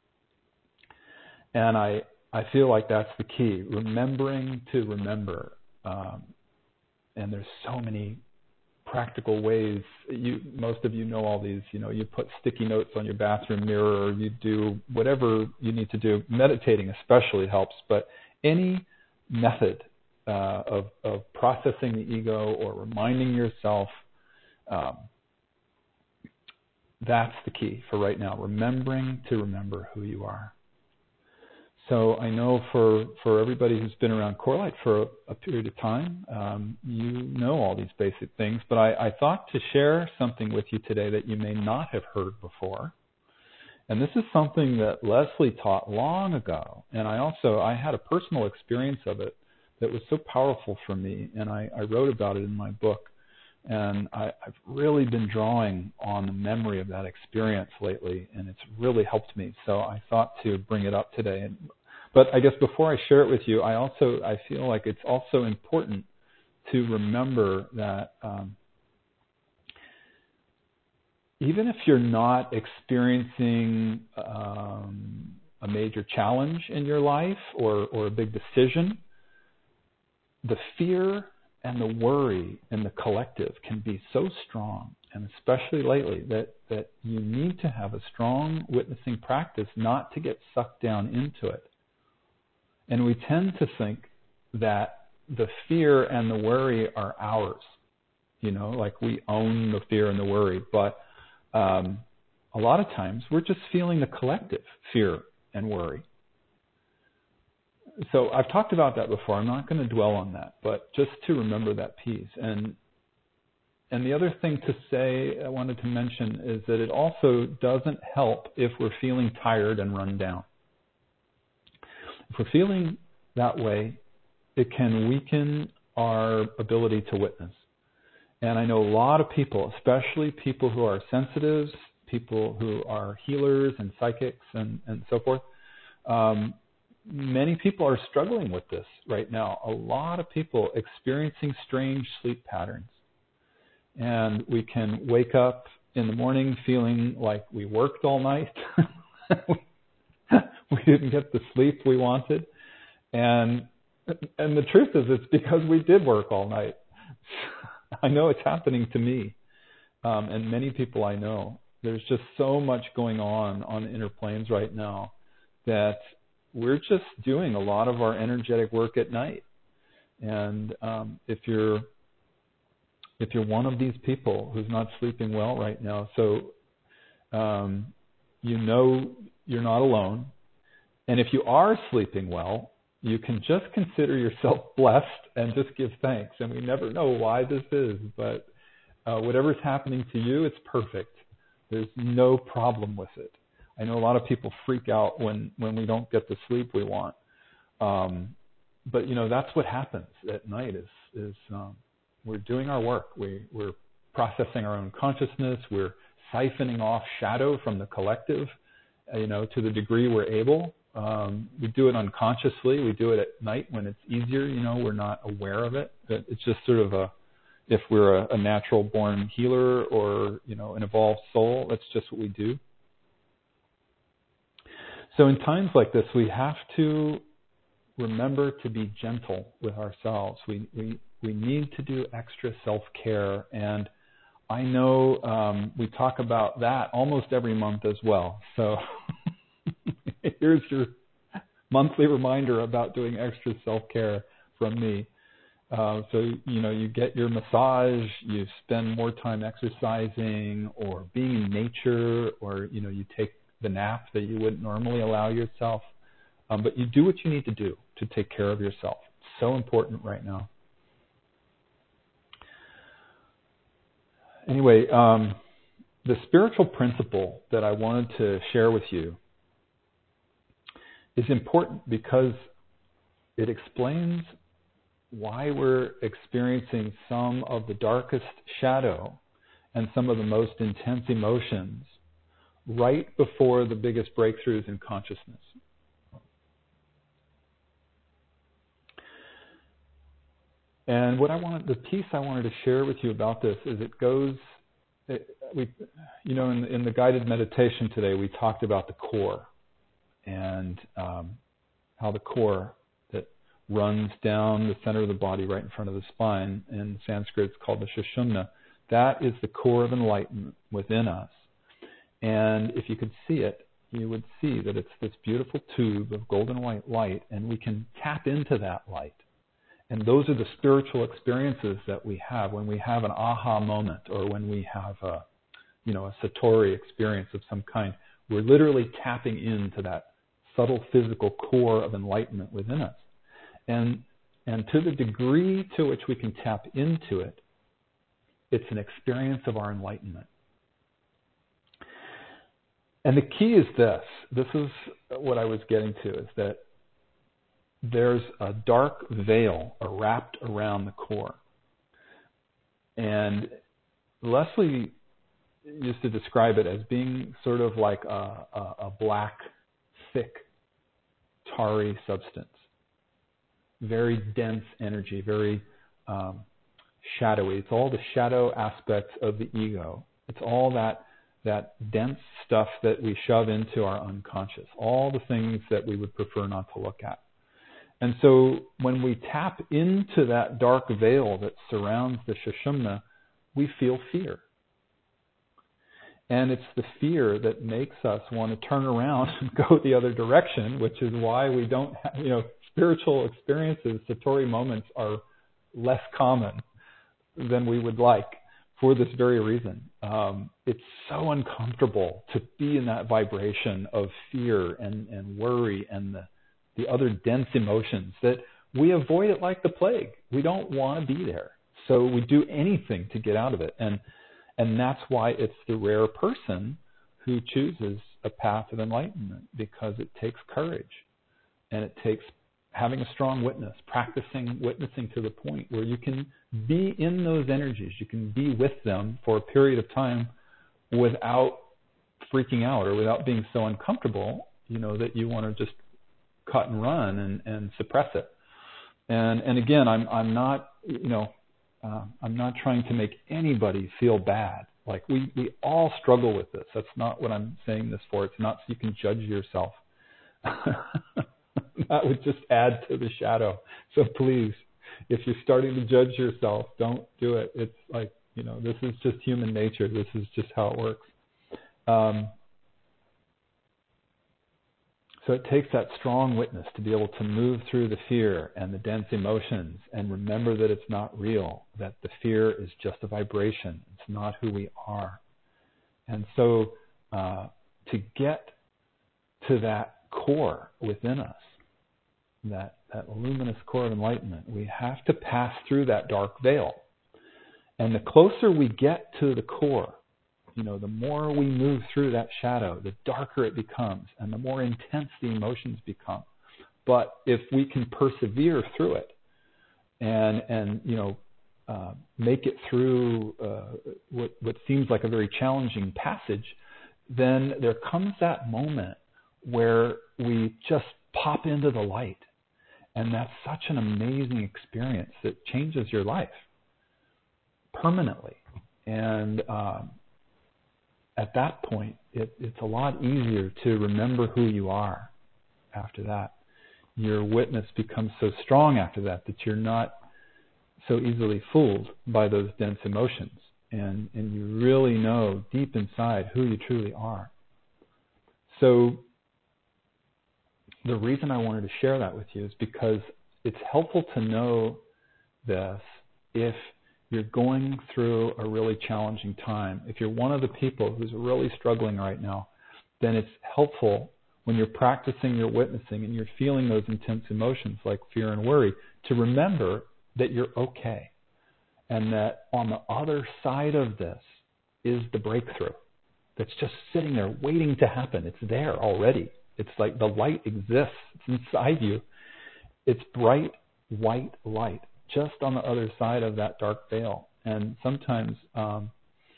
And I, I feel like that's the key, remembering to remember. Um, and there's so many practical ways. You, most of you know all these. You know, you put sticky notes on your bathroom mirror, or you do whatever you need to do. Meditating especially helps, but any method uh, of, of processing the ego or reminding yourself, um, that's the key for right now, remembering to remember who you are. So I know for, for everybody who's been around Corelight for a, a period of time, um, you know all these basic things, but I, I thought to share something with you today that you may not have heard before. And this is something that Leslie taught long ago, and I also, I had a personal experience of it that was so powerful for me, and I, I wrote about it in my book. And I, I've really been drawing on the memory of that experience lately, and it's really helped me. So I thought to bring it up today. And, but I guess before I share it with you, I also I feel like it's also important to remember that um, even if you're not experiencing um, a major challenge in your life or, or a big decision, the fear and the worry in the collective can be so strong, and especially lately, that, that you need to have a strong witnessing practice not to get sucked down into it. And we tend to think that the fear and the worry are ours, you know, like we own the fear and the worry. But um, a lot of times we're just feeling the collective fear and worry. So I've talked about that before. I'm not going to dwell on that, but just to remember that piece. And and the other thing to say I wanted to mention is that it also doesn't help if we're feeling tired and run down. If we're feeling that way, it can weaken our ability to witness. And I know a lot of people, especially people who are sensitives, people who are healers and psychics and, and so forth, um, many people are struggling with this right now. A lot of people experiencing strange sleep patterns. And we can wake up in the morning feeling like we worked all night. We didn't get the sleep we wanted. And and the truth is, it's because we did work all night. I know it's happening to me um, and many people I know. There's just so much going on on the inner planes right now that we're just doing a lot of our energetic work at night. And um, if you're if you're one of these people who's not sleeping well right now, so um, you know you're not alone. And if you are sleeping well, you can just consider yourself blessed and just give thanks. And we never know why this is, but uh, whatever's happening to you, it's perfect. There's no problem with it. I know a lot of people freak out when, when we don't get the sleep we want. Um, but, you know, that's what happens at night is, is um, we're doing our work. We, we're processing our own consciousness. We're siphoning off shadow from the collective, uh, you know, to the degree we're able. Um, we do it unconsciously. We do it at night when it's easier. You know, we're not aware of it. But it's just sort of a, if we're a, a natural born healer or, you know, an evolved soul, that's just what we do. So in times like this, we have to remember to be gentle with ourselves. We we, we need to do extra self-care. And I know um, we talk about that almost every month as well. So here's your monthly reminder about doing extra self-care from me. Uh, so, you know, you get your massage, you spend more time exercising or being in nature, or, you know, you take the nap that you wouldn't normally allow yourself. Um, but you do what you need to do to take care of yourself. It's so important right now. Anyway, um, the spiritual principle that I wanted to share with you is important because it explains why we're experiencing some of the darkest shadow and some of the most intense emotions right before the biggest breakthroughs in consciousness. And what I wanted, the piece I wanted to share with you about this is it goes, it, we, you know, in, in the guided meditation today, we talked about the core and um, how the core that runs down the center of the body right in front of the spine, in Sanskrit it's called the Sushumna. That is the core of enlightenment within us. And if you could see it, you would see that it's this beautiful tube of golden white light, and we can tap into that light. And those are the spiritual experiences that we have when we have an aha moment, or when we have a, you know, a satori experience of some kind. We're literally tapping into that subtle physical core of enlightenment within us. And and to the degree to which we can tap into it, it's an experience of our enlightenment. And the key is this. This is what I was getting to, is that there's a dark veil wrapped around the core. And Leslie used to describe it as being sort of like a, a, a black, thick, tarry substance. Very dense energy, very um, shadowy. It's all the shadow aspects of the ego. It's all that that dense stuff that we shove into our unconscious, all the things that we would prefer not to look at. And so when we tap into that dark veil that surrounds the Sushumna, we feel fear. And it's the fear that makes us want to turn around and go the other direction, which is why we don't have, you know, spiritual experiences, satori moments, are less common than we would like for this very reason. Um, it's so uncomfortable to be in that vibration of fear and, and worry and the the other dense emotions that we avoid it like the plague. We don't want to be there. So we do anything to get out of it. And and that's why it's the rare person who chooses a path of enlightenment, because it takes courage. And it takes having a strong witness, practicing witnessing to the point where you can be in those energies. You can be with them for a period of time without freaking out or without being so uncomfortable, you know, that you want to just cut and run and, and suppress it. And and again, I'm I'm not you know uh, I'm not trying to make anybody feel bad. Like we we all struggle with this. That's not what I'm saying this for. It's not so you can judge yourself. That would just add to the shadow. So please, if you're starting to judge yourself, don't do it. It's like, you know, this is just human nature. This is just how it works. Um, So it takes that strong witness to be able to move through the fear and the dense emotions and remember that it's not real, that the fear is just a vibration. It's not who we are. And so uh, to get to that core within us, that, that luminous core of enlightenment, we have to pass through that dark veil. And the closer we get to the core, you know, the more we move through that shadow, the darker it becomes and the more intense the emotions become. But if we can persevere through it and, and you know, uh, make it through uh, what, what seems like a very challenging passage, then there comes that moment where we just pop into the light. And that's such an amazing experience that changes your life permanently. And um, at that point, it, it's a lot easier to remember who you are after that. Your witness becomes so strong after that that you're not so easily fooled by those dense emotions. And, and you really know deep inside who you truly are. So the reason I wanted to share that with you is because it's helpful to know this if you're going through a really challenging time. If you're one of the people who's really struggling right now, then it's helpful when you're practicing your witnessing and you're feeling those intense emotions like fear and worry to remember that you're okay and that on the other side of this is the breakthrough that's just sitting there waiting to happen. It's there already. It's like the light exists. It's inside you. It's bright white light just on the other side of that dark veil. And sometimes, um,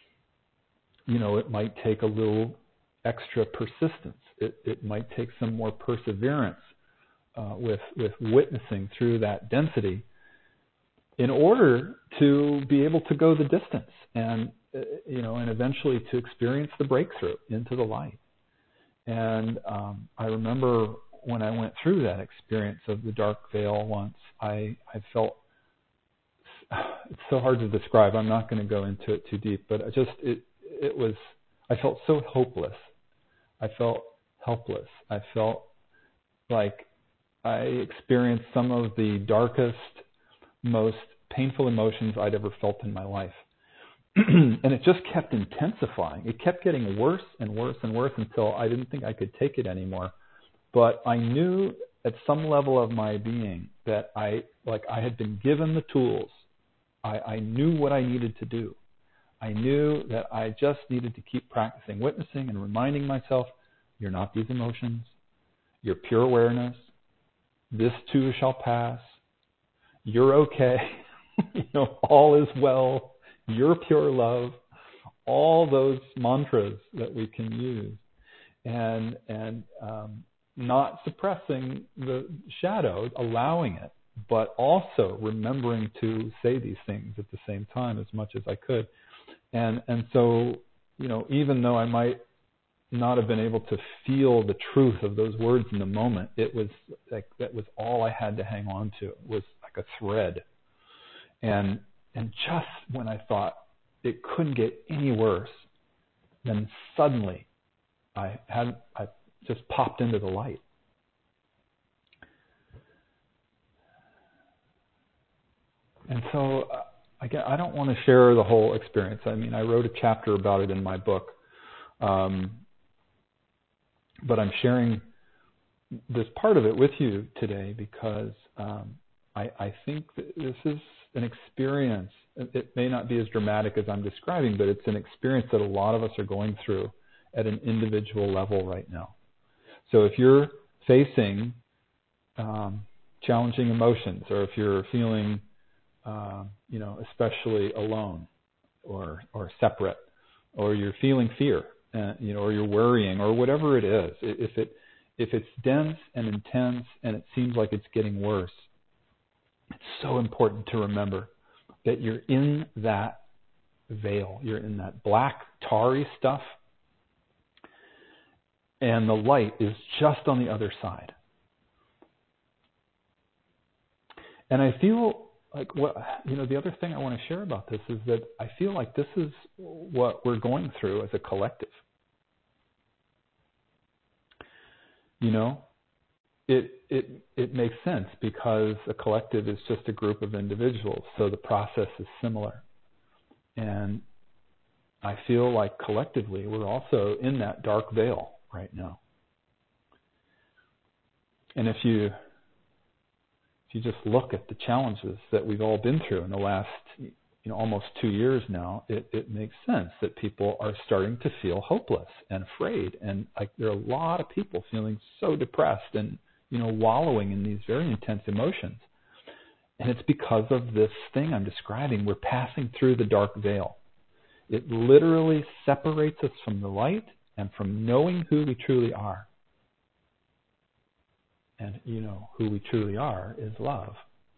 you know, it might take a little extra persistence. It, it might take some more perseverance uh, with, with witnessing through that density in order to be able to go the distance and, uh, you know, and eventually to experience the breakthrough into the light. And um, I remember when I went through that experience of the dark veil once, I, I felt, it's so hard to describe. I'm not going to go into it too deep, but I just, it, it was, I felt so hopeless. I felt helpless. I felt like I experienced some of the darkest, most painful emotions I'd ever felt in my life. And it just kept intensifying. It kept getting worse and worse and worse until I didn't think I could take it anymore. But I knew at some level of my being that I, like I had been given the tools. I, I knew what I needed to do. I knew that I just needed to keep practicing witnessing and reminding myself, you're not these emotions. You're pure awareness. This too shall pass. You're okay. You know, all is well. You're pure love. All those mantras that we can use, and and um, not suppressing the shadow, allowing it, but also remembering to say these things at the same time as much as I could. And and so, you know, even though I might not have been able to feel the truth of those words in the moment, it was like that was all I had to hang on to. It was like a thread. And and just when I thought it couldn't get any worse, then suddenly I had I just popped into the light. And so uh, again, I don't want to share the whole experience. I mean, I wrote a chapter about it in my book. Um, but I'm sharing this part of it with you today because um, I, I think that this is an experience. It may not be as dramatic as I'm describing, but it's an experience that a lot of us are going through at an individual level right now. So if you're facing um, challenging emotions, or if you're feeling, uh, you know, especially alone or or separate, or you're feeling fear, uh, you know, or you're worrying, or whatever it is, if it if it's dense and intense and it seems like it's getting worse, it's so important to remember that you're in that veil. You're in that black, tarry stuff, and the light is just on the other side. And I feel like what, you know, the other thing I want to share about this is that I feel like this is what we're going through as a collective. You know, it it it makes sense because a collective is just a group of individuals, so the process is similar. And I feel like collectively we're also in that dark veil right now. And if you if you just look at the challenges that we've all been through in the last, you know, almost two years now, it, it makes sense that people are starting to feel hopeless and afraid. And like there are a lot of people feeling so depressed and, you know, wallowing in these very intense emotions. And it's because of this thing I'm describing. We're passing through the dark veil. It literally separates us from the light and from knowing who we truly are. And, you know, who we truly are is love.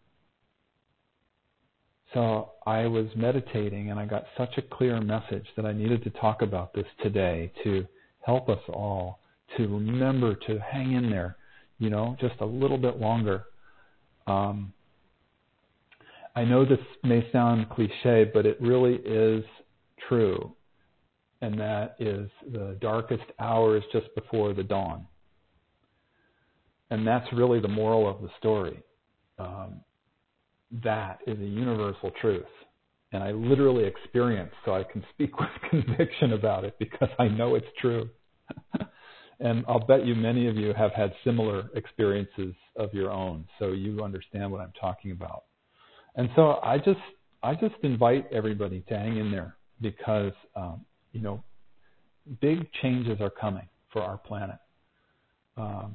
So I was meditating and I got such a clear message that I needed to talk about this today to help us all to remember to hang in there, you know, just a little bit longer. Um, I know this may sound cliche, but it really is true. And that is the darkest hour is just before the dawn. and that's really the moral of the story. Um, that is a universal truth. And I literally experienced, so I can speak with conviction about it because I know it's true. And I'll bet you many of you have had similar experiences of your own, so you understand what I'm talking about. And so I just I just invite everybody to hang in there because, um, you know, big changes are coming for our planet. Um,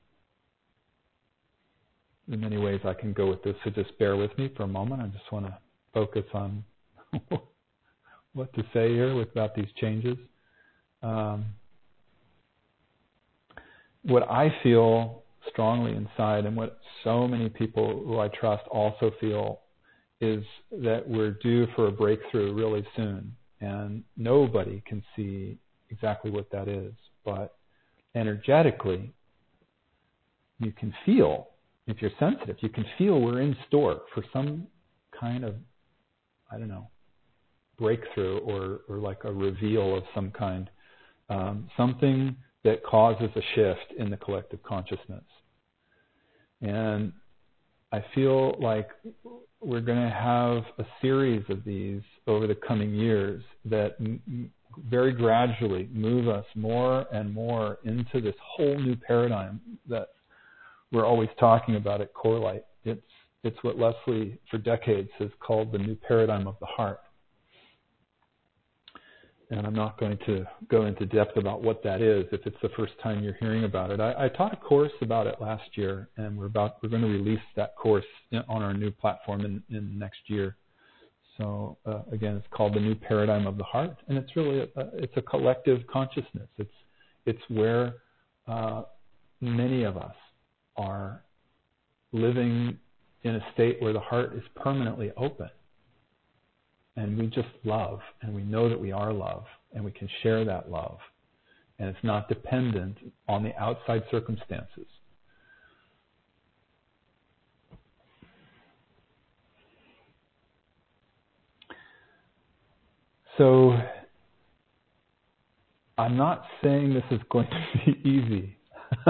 in many ways I can go with this, so just bear with me for a moment. I just want to focus on what to say here about these changes. Um, what I feel strongly inside, and what so many people who I trust also feel, is that we're due for a breakthrough really soon. And nobody can see exactly what that is. But energetically, you can feel, if you're sensitive, you can feel we're in store for some kind of, I don't know, breakthrough or, or like a reveal of some kind. Um, something that causes a shift in the collective consciousness. And I feel like we're going to have a series of these over the coming years that m- very gradually move us more and more into this whole new paradigm that we're always talking about at CoreLight. It's, it's what Leslie, for decades, has called the new paradigm of the heart. And I'm not going to go into depth about what that is if it's the first time you're hearing about it. I, I taught a course about it last year, and we're about we're going to release that course in, on our new platform in, in next year. So uh, again, it's called the New Paradigm of the Heart, and it's really a, it's a collective consciousness. It's it's where uh, many of us are living in a state where the heart is permanently open. And we just love, and we know that we are love, and we can share that love. And it's not dependent on the outside circumstances. So I'm not saying this is going to be easy.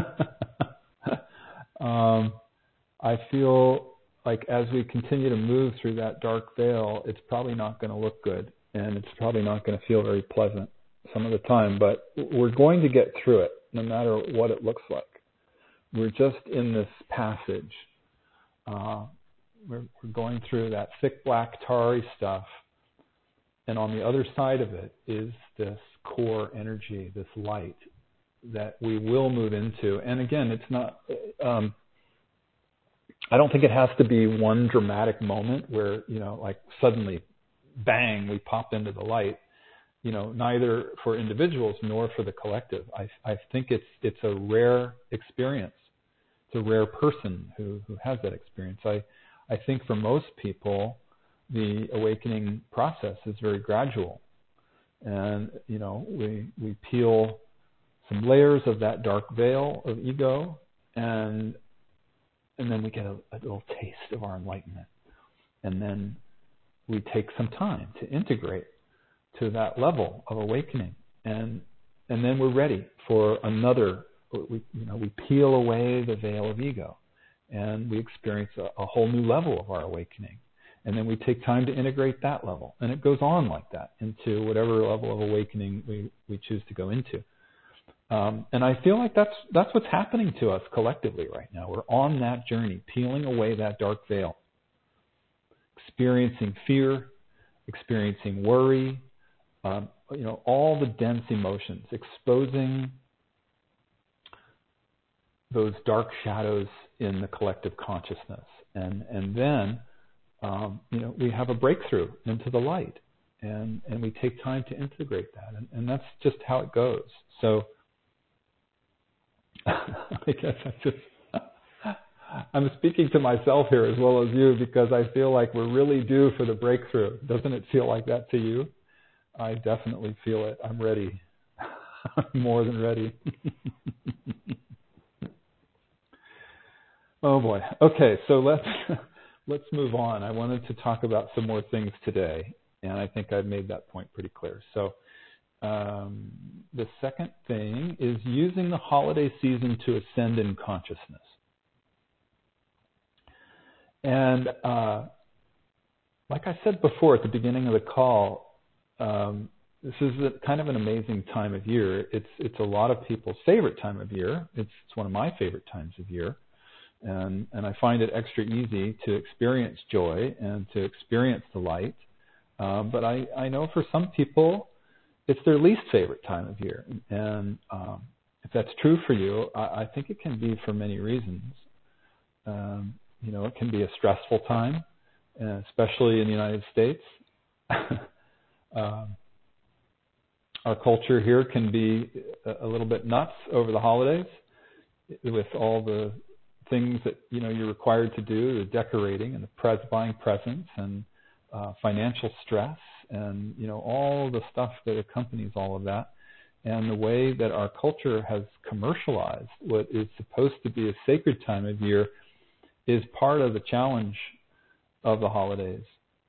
um, I feel like as we continue to move through that dark veil, it's probably not going to look good, and it's probably not going to feel very pleasant some of the time, but we're going to get through it no matter what it looks like. We're just in this passage. Uh, we're, we're going through that thick black tarry stuff, and on the other side of it is this core energy, this light that we will move into. And again, it's not... Um, I don't think it has to be one dramatic moment where, you know, like suddenly, bang, we pop into the light. You know, neither for individuals nor for the collective. I, I think it's it's a rare experience. It's a rare person who, who has that experience. I, I think for most people, the awakening process is very gradual. And, you know, we we peel some layers of that dark veil of ego, and And then we get a, a little taste of our enlightenment. And then we take some time to integrate to that level of awakening. And and then we're ready for another, we, you know, we peel away the veil of ego. And we experience a, a whole new level of our awakening. And then we take time to integrate that level. And it goes on like that into whatever level of awakening we, we choose to go into. Um, and I feel like that's that's what's happening to us collectively right now. We're on that journey, peeling away that dark veil, experiencing fear, experiencing worry, um, you know, all the dense emotions, exposing those dark shadows in the collective consciousness, and and then um, you know, we have a breakthrough into the light, and and we take time to integrate that, and, and that's just how it goes. So. I guess I just, I'm speaking to myself here as well as you because I feel like we're really due for the breakthrough. Doesn't it feel like that to you? I definitely feel it. I'm ready. I'm more than ready. Oh boy. Okay, so let's let's move on. I wanted to talk about some more things today, and I think I've made that point pretty clear. So Um, the second thing is using the holiday season to ascend in consciousness. And uh, like I said before at the beginning of the call, um, this is a, kind of an amazing time of year. It's it's a lot of people's favorite time of year. It's, it's one of my favorite times of year. And, and I find it extra easy to experience joy and to experience the light. Um, but I, I know for some people, it's their least favorite time of year. And um, if that's true for you, I, I think it can be for many reasons. Um, you know, it can be a stressful time, uh, especially in the United States. um, our culture here can be a, a little bit nuts over the holidays with all the things that, you know, you're required to do, the decorating and the pres- buying presents and uh, financial stress and, you know, all the stuff that accompanies all of that. And the way that our culture has commercialized what is supposed to be a sacred time of year is part of the challenge of the holidays.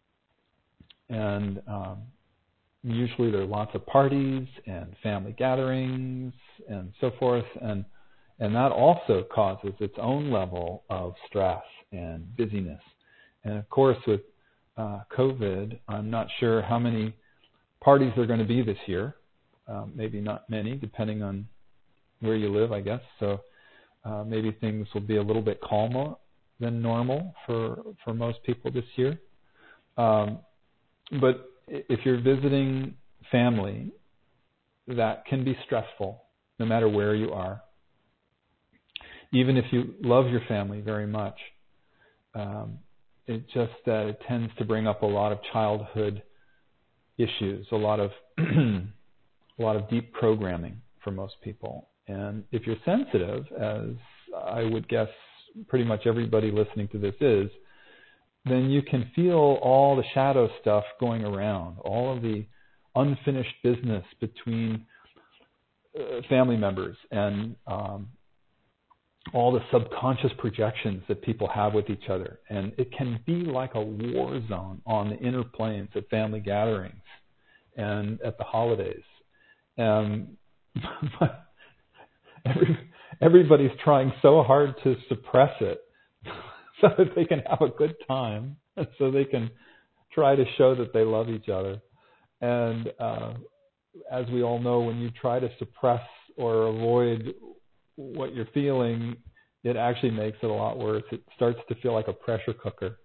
And um, usually there are lots of parties and family gatherings and so forth, and and that also causes its own level of stress and busyness. And of course, with uh, COVID, I'm not sure how many parties there are going to be this year. Um, maybe not many, depending on where you live, I guess. So uh, maybe things will be a little bit calmer than normal for for most people this year. Um, but if you're visiting family, that can be stressful, no matter where you are. Even if you love your family very much, um, it just that it tends to bring up a lot of childhood issues, a lot of a lot of deep programming for most people. And if you're sensitive, as I would guess pretty much everybody listening to this is, then you can feel all the shadow stuff going around, all of the unfinished business between uh, family members and um, all the subconscious projections that people have with each other. And it can be like a war zone on the inner planes at family gatherings and at the holidays. Um, but every, everybody's trying so hard to suppress it so that they can have a good time, so they can try to show that they love each other. And uh, as we all know, when you try to suppress or avoid what you're feeling, it actually makes it a lot worse. It starts to feel like a pressure cooker.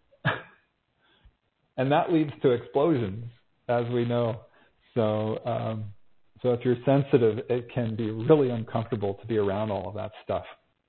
And that leads to explosions, as we know. So, um, so if you're sensitive, it can be really uncomfortable to be around all of that stuff.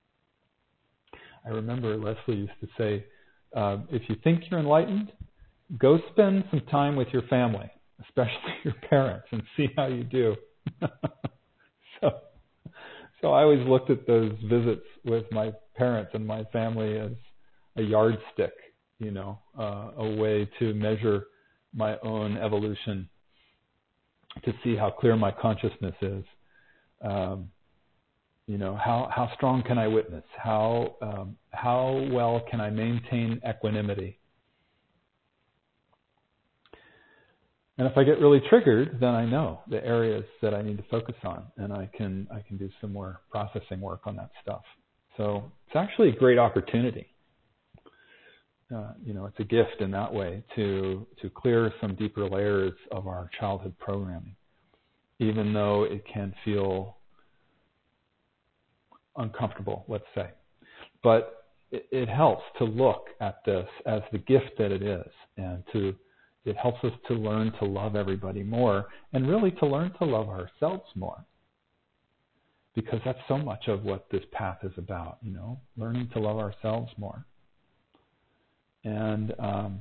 I remember Leslie used to say, uh, if you think you're enlightened, go spend some time with your family, especially your parents, and see how you do. so, so I always looked at those visits with my parents and my family as a yardstick, you know, uh, a way to measure my own evolution, to see how clear my consciousness is. Um, you know, how, how strong can I witness? How um, how well can I maintain equanimity? And if I get really triggered, then I know the areas that I need to focus on, and I can I can do some more processing work on that stuff. So it's actually a great opportunity. Uh, you know, it's a gift in that way to to clear some deeper layers of our childhood programming, even though it can feel uncomfortable, let's say. But it, it helps to look at this as the gift that it is, and to it helps us to learn to love everybody more, and really to learn to love ourselves more, because that's so much of what this path is about, you know, learning to love ourselves more. And um,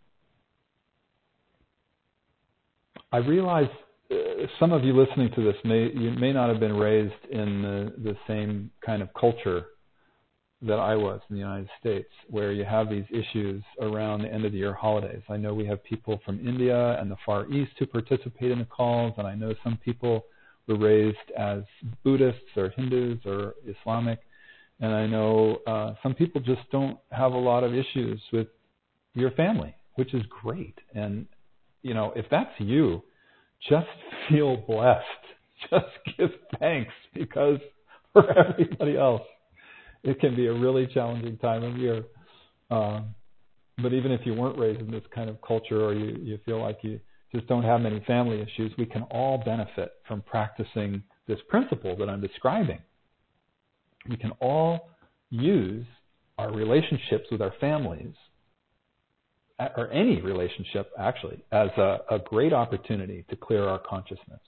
I realize uh, some of you listening to this may you may not have been raised in the, the same kind of culture that I was in the United States, where you have these issues around the end of the year holidays. I know we have people from India and the Far East who participate in the calls, and I know some people were raised as Buddhists or Hindus or Islamic, and I know uh, some people just don't have a lot of issues with your family, which is great. And, you know, if that's you, just feel blessed. Just give thanks, because for everybody else, it can be a really challenging time of year. Um, but even if you weren't raised in this kind of culture, or you, you feel like you just don't have many family issues, we can all benefit from practicing this principle that I'm describing. We can all use our relationships with our families, or any relationship actually, as a, a great opportunity to clear our consciousness.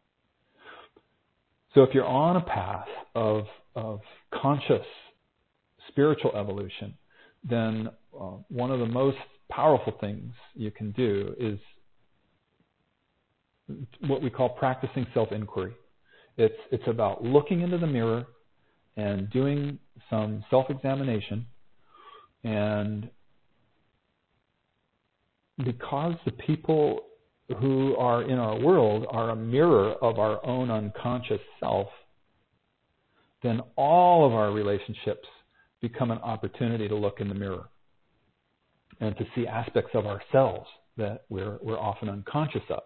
So if you're on a path of, of conscious spiritual evolution, then uh, one of the most powerful things you can do is what we call practicing self-inquiry. It's, it's about looking into the mirror and doing some self-examination. And because the people who are in our world are a mirror of our own unconscious self, then all of our relationships become an opportunity to look in the mirror and to see aspects of ourselves that we're, we're often unconscious of.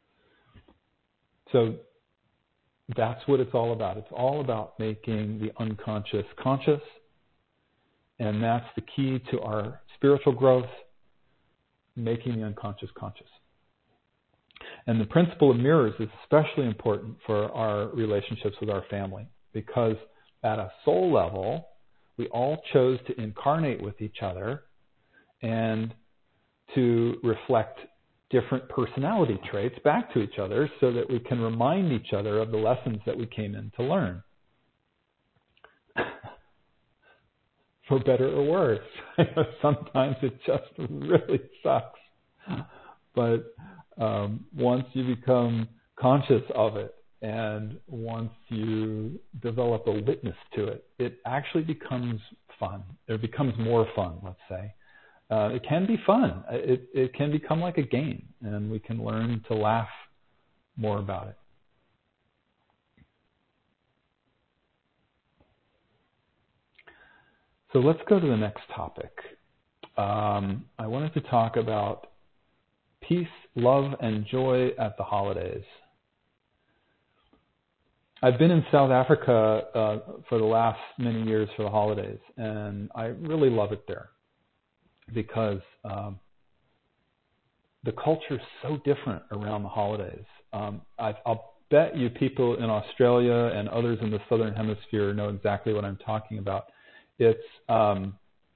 So that's what it's all about. It's all about making the unconscious conscious, and that's the key to our spiritual growth, making the unconscious conscious. And the principle of mirrors is especially important for our relationships with our family, because at a soul level, we all chose to incarnate with each other and to reflect different personality traits back to each other so that we can remind each other of the lessons that we came in to learn. For better or worse. Sometimes it just really sucks. But um, once you become conscious of it, and once you develop a witness to it, it actually becomes fun. It becomes more fun, let's say. Uh, it can be fun. It, it can become like a game, and we can learn to laugh more about it. So let's go to the next topic. Um, I wanted to talk about peace, love, and joy at the holidays. I've been in South Africa uh, for the last many years for the holidays, and I really love it there because um, the culture is so different around the holidays. Um, I, I'll bet you people in Australia and others in the Southern Hemisphere know exactly what I'm talking about. It's, um,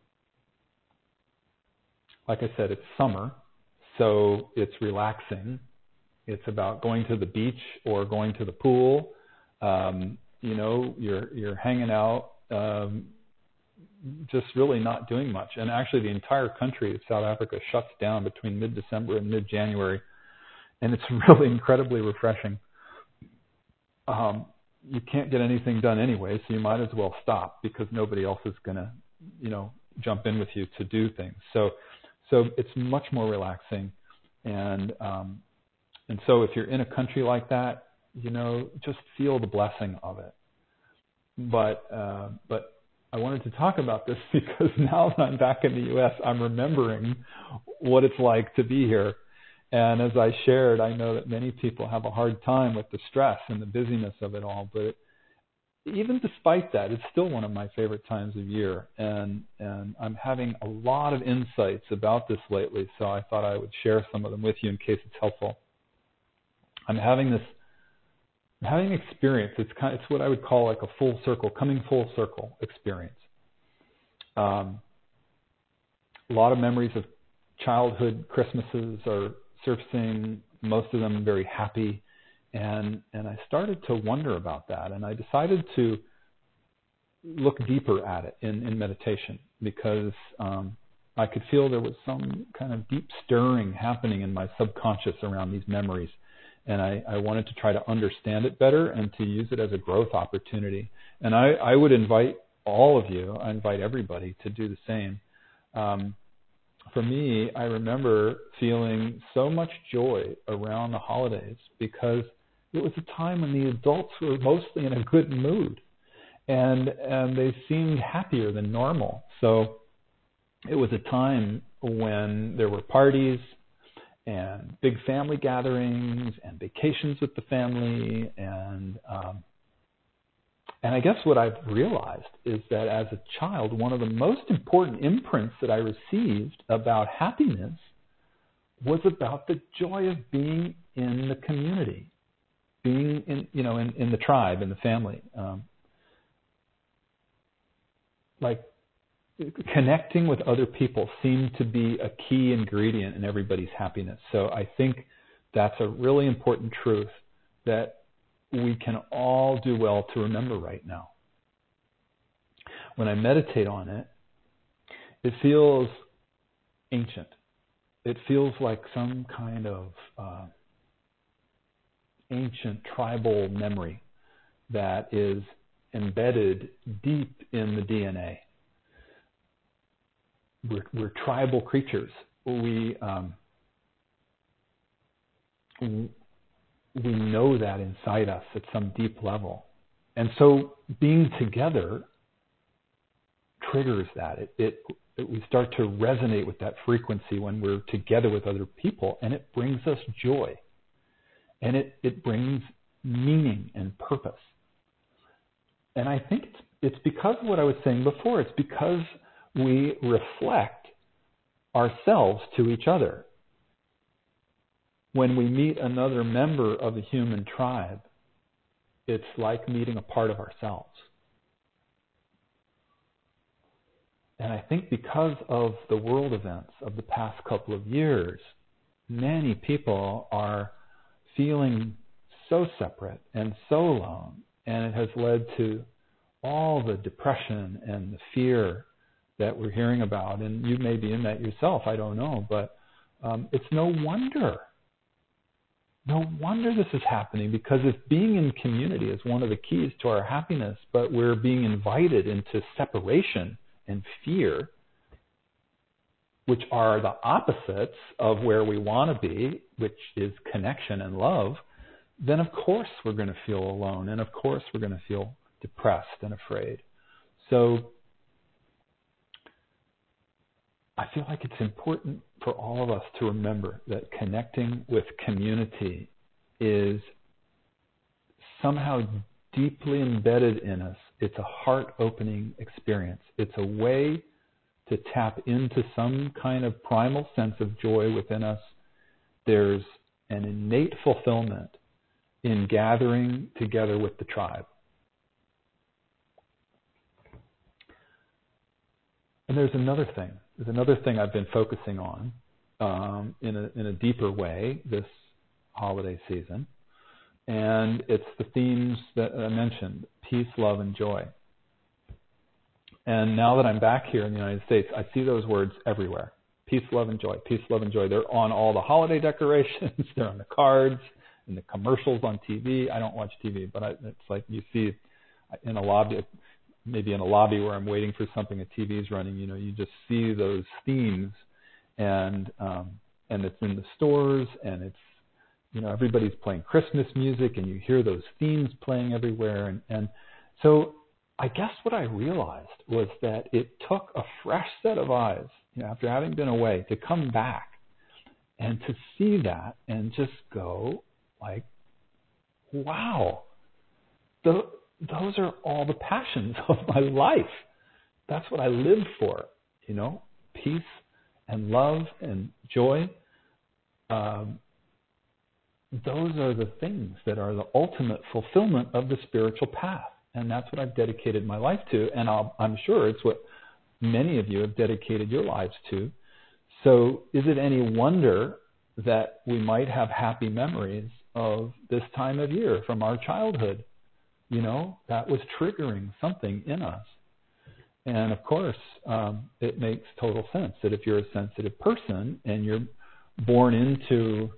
like I said, it's summer, so it's relaxing. It's about going to the beach or going to the pool. Um, you know, you're you're hanging out, um, just really not doing much. And actually, the entire country of South Africa shuts down between mid-December and mid-January, and it's really incredibly refreshing. Um, you can't get anything done anyway, so you might as well stop because nobody else is going to, you know, jump in with you to do things. So, so it's much more relaxing, and um, and so if you're in a country like that, you know, just feel the blessing of it. But uh, but I wanted to talk about this because now that I'm back in the U S, I'm remembering what it's like to be here. And as I shared, I know that many people have a hard time with the stress and the busyness of it all. But even despite that, it's still one of my favorite times of year. And, and I'm having a lot of insights about this lately, so I thought I would share some of them with you in case it's helpful. I'm having this I'm having an experience. It's kind of, it's what I would call like a full circle, coming full circle experience. Um, a lot of memories of childhood Christmases are surfacing, most of them very happy. And, and I started to wonder about that. And I decided to look deeper at it in, in meditation because um, I could feel there was some kind of deep stirring happening in my subconscious around these memories. And I, I wanted to try to understand it better and to use it as a growth opportunity. And I, I would invite all of you, I invite everybody to do the same. Um, for me, I remember feeling so much joy around the holidays because it was a time when the adults were mostly in a good mood and, and they seemed happier than normal. So it was a time when there were parties, and big family gatherings and vacations with the family. And um, and I guess what I've realized is that as a child, one of the most important imprints that I received about happiness was about the joy of being in the community, being in, you know, in, in the tribe, in the family. Um, like connecting with other people seemed to be a key ingredient in everybody's happiness. So I think that's a really important truth that we can all do well to remember right now. When I meditate on it, it feels ancient. It feels like some kind of uh, ancient tribal memory that is embedded deep in the D N A. We're, we're tribal creatures. We um, we know that inside us at some deep level, and so being together triggers that. It, it, it we start to resonate with that frequency when we're together with other people, and it brings us joy, and it it brings meaning and purpose. And I think it's, it's because of what I was saying before. It's because we reflect ourselves to each other. When we meet another member of a human tribe, it's like meeting a part of ourselves. And I think because of the world events of the past couple of years, many people are feeling so separate and so alone, and it has led to all the depression and the fear that we're hearing about. And you may be in that yourself, I don't know, but um, it's no wonder. No wonder this is happening, because if being in community is one of the keys to our happiness, but we're being invited into separation and fear, which are the opposites of where we want to be, which is connection and love, then of course we're going to feel alone, and of course we're going to feel depressed and afraid. So I feel like it's important for all of us to remember that connecting with community is somehow deeply embedded in us. It's a heart-opening experience. It's a way to tap into some kind of primal sense of joy within us. There's an innate fulfillment in gathering together with the tribe. And there's another thing. There's another thing I've been focusing on um, in a in a deeper way this holiday season, and it's the themes that I mentioned: peace, love, and joy. And now that I'm back here in the United States, I see those words everywhere: peace, love, and joy. Peace, love, and joy. They're on all the holiday decorations. They're on the cards, in the commercials on T V. I don't watch T V, but I, it's like you see in a lobby. Maybe in a lobby where I'm waiting for something, a T V is running, you know, you just see those themes, and um, and it's in the stores, and it's, you know, everybody's playing Christmas music, and you hear those themes playing everywhere. And, and so I guess what I realized was that it took a fresh set of eyes, you know, after having been away, to come back and to see that and just go like, wow, the those are all the passions of my life. That's what I live for, you know, peace and love and joy. Um, those are the things that are the ultimate fulfillment of the spiritual path. And that's what I've dedicated my life to. And I'll, I'm sure it's what many of you have dedicated your lives to. So is it any wonder that we might have happy memories of this time of year from our childhood? You know, that was triggering something in us. And of course, um, it makes total sense that if you're a sensitive person and you're born into,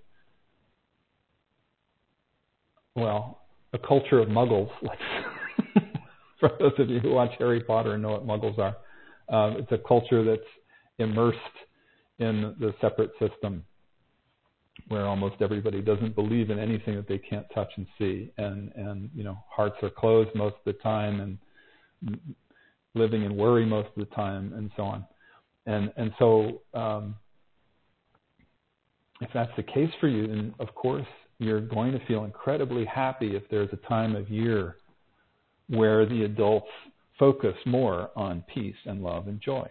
well, a culture of muggles, let's, for those of you who watch Harry Potter and know what muggles are, uh, it's a culture that's immersed in the separate system, where almost everybody doesn't believe in anything that they can't touch and see, and and you know, hearts are closed most of the time, and living in worry most of the time, and so on. And and so um, if that's the case for you, then of course you're going to feel incredibly happy if there's a time of year where the adults focus more on peace and love and joy.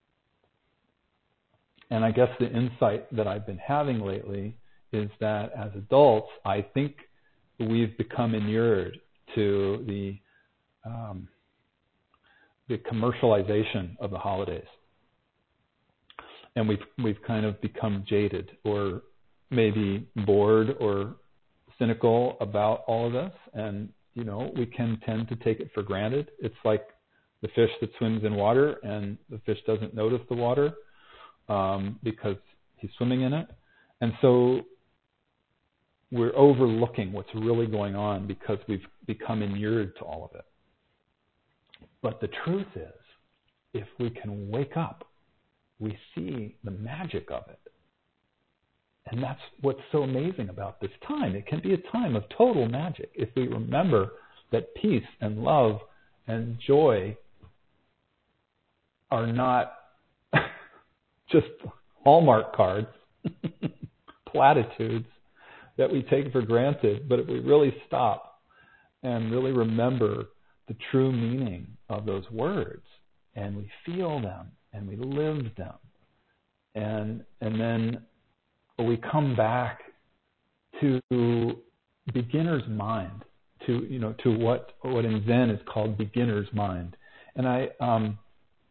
And I guess the insight that I've been having lately is that as adults, I think we've become inured to the um, the commercialization of the holidays, and we've we've kind of become jaded, or maybe bored, or cynical about all of this. And you know, we can tend to take it for granted. It's like the fish that swims in water, and the fish doesn't notice the water um, because he's swimming in it, and so we're overlooking what's really going on because we've become inured to all of it. But the truth is, if we can wake up, we see the magic of it. And that's what's so amazing about this time. It can be a time of total magic if we remember that peace and love and joy are not just Hallmark cards, platitudes that we take for granted, but if we really stop and really remember the true meaning of those words, and we feel them and we live them, and and then we come back to beginner's mind, to you know to what what in Zen is called beginner's mind. And I um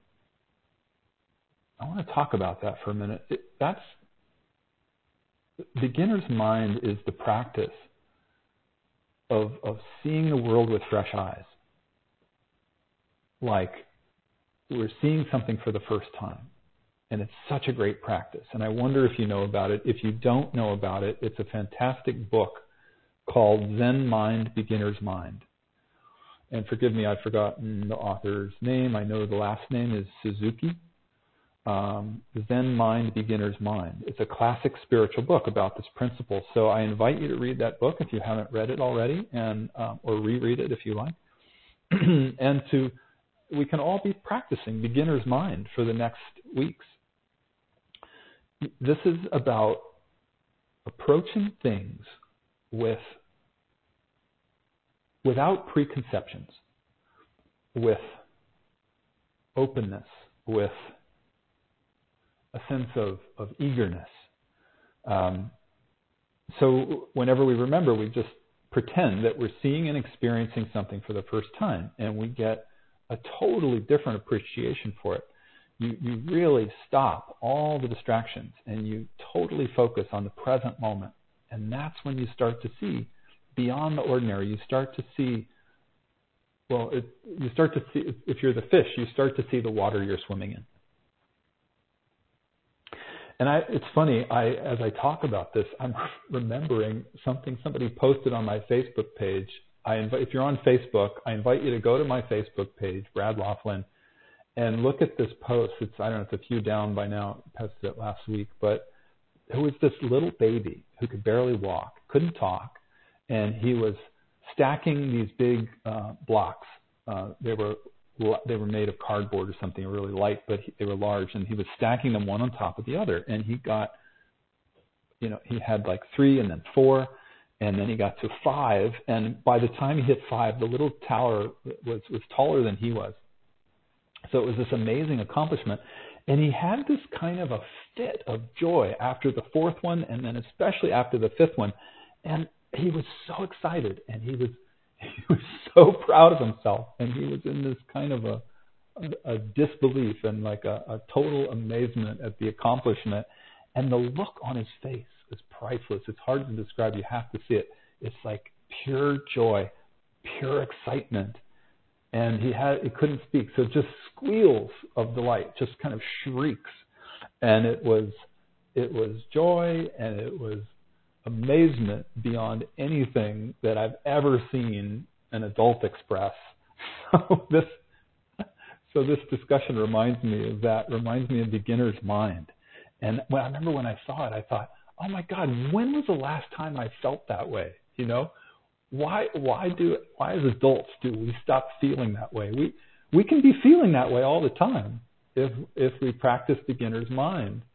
I want to talk about that for a minute. It, that's beginner's mind is the practice of of seeing the world with fresh eyes. Like we're seeing something for the first time. And it's such a great practice. And I wonder if you know about it. If you don't know about it, it's a fantastic book called Zen Mind, Beginner's Mind. And forgive me, I've forgotten the author's name. I know the last name is Suzuki. Um, Zen Mind, Beginner's Mind. It's a classic spiritual book about this principle. So I invite you to read that book if you haven't read it already, and um, or reread it if you like. And to we can all be practicing beginner's mind for the next weeks. This is about approaching things with without preconceptions, with openness, with a sense of, of eagerness. Um, so whenever we remember, we just pretend that we're seeing and experiencing something for the first time, and we get a totally different appreciation for it. You, you really stop all the distractions and you totally focus on the present moment. And that's when you start to see beyond the ordinary. You start to see, well, it, you start to see, if you're the fish, you start to see the water you're swimming in. And I, it's funny, I, as I talk about this, I'm remembering something somebody posted on my Facebook page. I invite, if you're on Facebook, I invite you to go to my Facebook page, Brad Laughlin, and look at this post. It's, I don't know, it's a few down by now. I posted it last week, but it was this little baby who could barely walk, couldn't talk, and he was stacking these big uh, blocks. Uh, they were they were made of cardboard or something, really light, but he, they were large, and he was stacking them one on top of the other. And he got, you know, he had like three and then four, and then he got to five. And by the time he hit five, the little tower was was taller than he was. So it was this amazing accomplishment. And he had this kind of a fit of joy after the fourth one, and then especially after the fifth one. And he was so excited, and he was he was so proud of himself, and he was in this kind of a a, a disbelief and like a, a total amazement at the accomplishment. And the look on his face is priceless. It's hard to describe. You have to see it. It's like pure joy, pure excitement. And he had he couldn't speak, so just squeals of delight, just kind of shrieks. And it was it was joy, and it was amazement beyond anything that I've ever seen an adult express. So this so this discussion reminds me of that, reminds me of beginner's mind. And when I remember when I saw it, I thought, oh my God, when was the last time I felt that way? You know? Why why do why as adults do we stop feeling that way? We we can be feeling that way all the time if if we practice beginner's mind.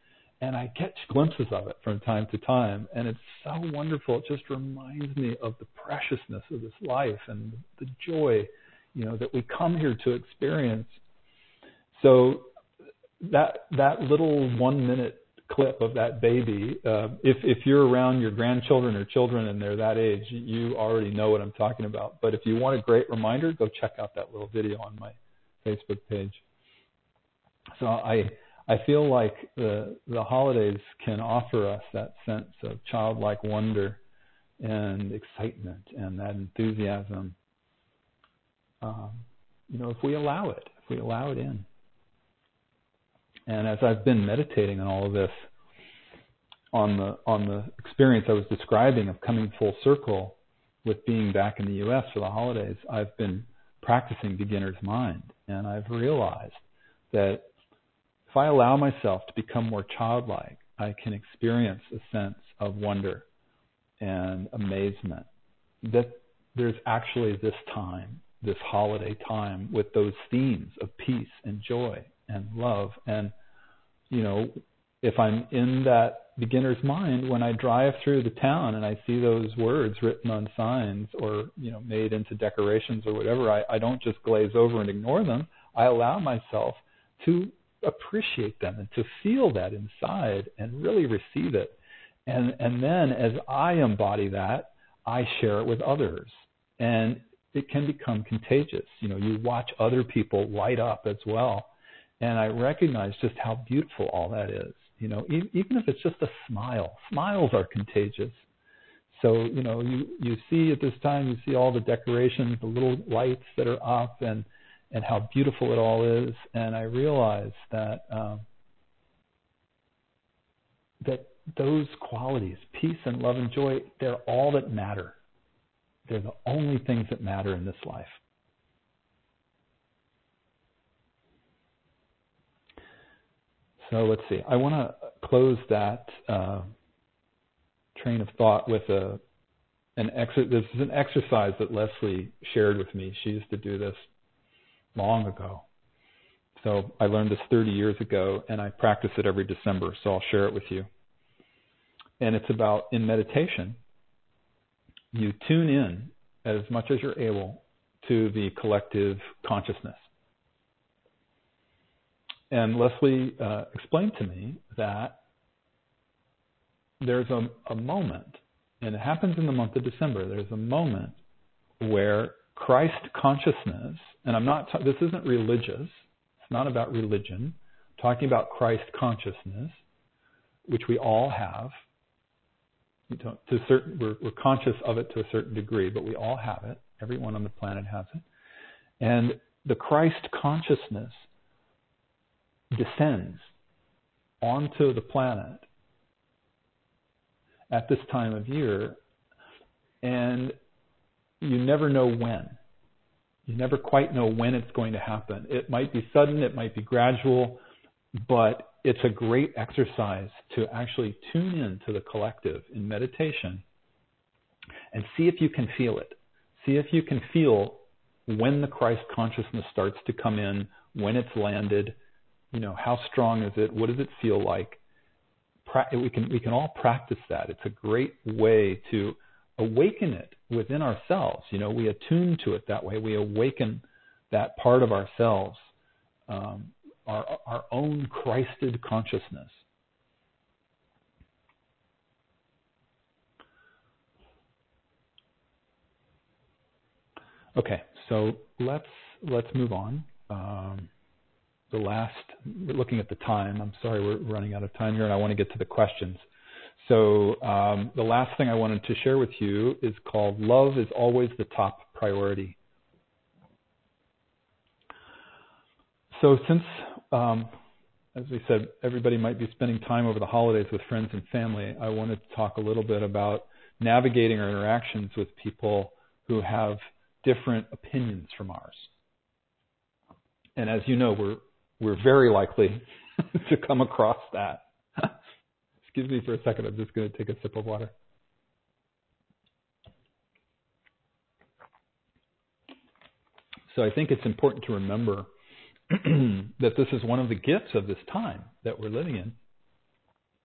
and I catch glimpses of it from time to time, and it's so wonderful. It just reminds me of the preciousness of this life and the joy, you know, that we come here to experience. So that that little one minute clip of that baby, uh, if if you're around your grandchildren or children and they're that age, you already know what I'm talking about. But if you want a great reminder, go check out that little video on my Facebook page. So I I feel like the the holidays can offer us that sense of childlike wonder and excitement and that enthusiasm. Um, you know, if we allow it, if we allow it in. And as I've been meditating on all of this, on the on the experience I was describing of coming full circle with being back in the U S for the holidays, I've been practicing beginner's mind, and I've realized that if I allow myself to become more childlike, I can experience a sense of wonder and amazement that there's actually this time, this holiday time, with those themes of peace and joy and love. And, you know, if I'm in that beginner's mind, when I drive through the town and I see those words written on signs or, you know, made into decorations or whatever, I, I don't just glaze over and ignore them. I allow myself to appreciate them and to feel that inside and really receive it. And and then as I embody that, I share it with others. And it can become contagious. You know, you watch other people light up as well. And I recognize just how beautiful all that is. You know, e- even if it's just a smile, smiles are contagious. So, you know, you, you see at this time, you see all the decorations, the little lights that are up, and, and how beautiful it all is. And I realize that um, that those qualities, peace and love and joy, they're all that matter. They're the only things that matter in this life. So let's see. I want to close that uh, train of thought with a an exer- This is an exercise that Leslie shared with me. She used to do this long ago. So I learned this thirty years ago, and I practice it every December. So I'll share it with you. And it's about, in meditation, you tune in as much as you're able to the collective consciousness. And Leslie uh, explained to me that there's a, a moment, and it happens in the month of December, there's a moment where Christ consciousness, and I'm not, ta- this isn't religious, it's not about religion, I'm talking about Christ consciousness, which we all have. You don't, to certain, we're, we're conscious of it to a certain degree, but we all have it. Everyone on the planet has it. And the Christ consciousness descends onto the planet at this time of year, and you never know when. You never quite know when it's going to happen. It might be sudden, it might be gradual, but it's a great exercise to actually tune in to the collective in meditation and see if you can feel it. See if you can feel when the Christ consciousness starts to come in, when it's landed. You know, how strong is it? What does it feel like? Pra- we can we can all practice that. It's a great way to awaken it within ourselves. You know, we attune to it that way. We awaken that part of ourselves, um, our our own Christed consciousness. Okay, so let's let's move on. Um, the last, looking at the time, I'm sorry we're running out of time here, and I want to get to the questions. So um, the last thing I wanted to share with you is called Love is Always the Top Priority. So since, um, as we said, everybody might be spending time over the holidays with friends and family, I wanted to talk a little bit about navigating our interactions with people who have different opinions from ours. And as you know, we're we're very likely to come across that. Excuse me for a second. I'm just going to take a sip of water. So I think it's important to remember that this is one of the gifts of this time that we're living in,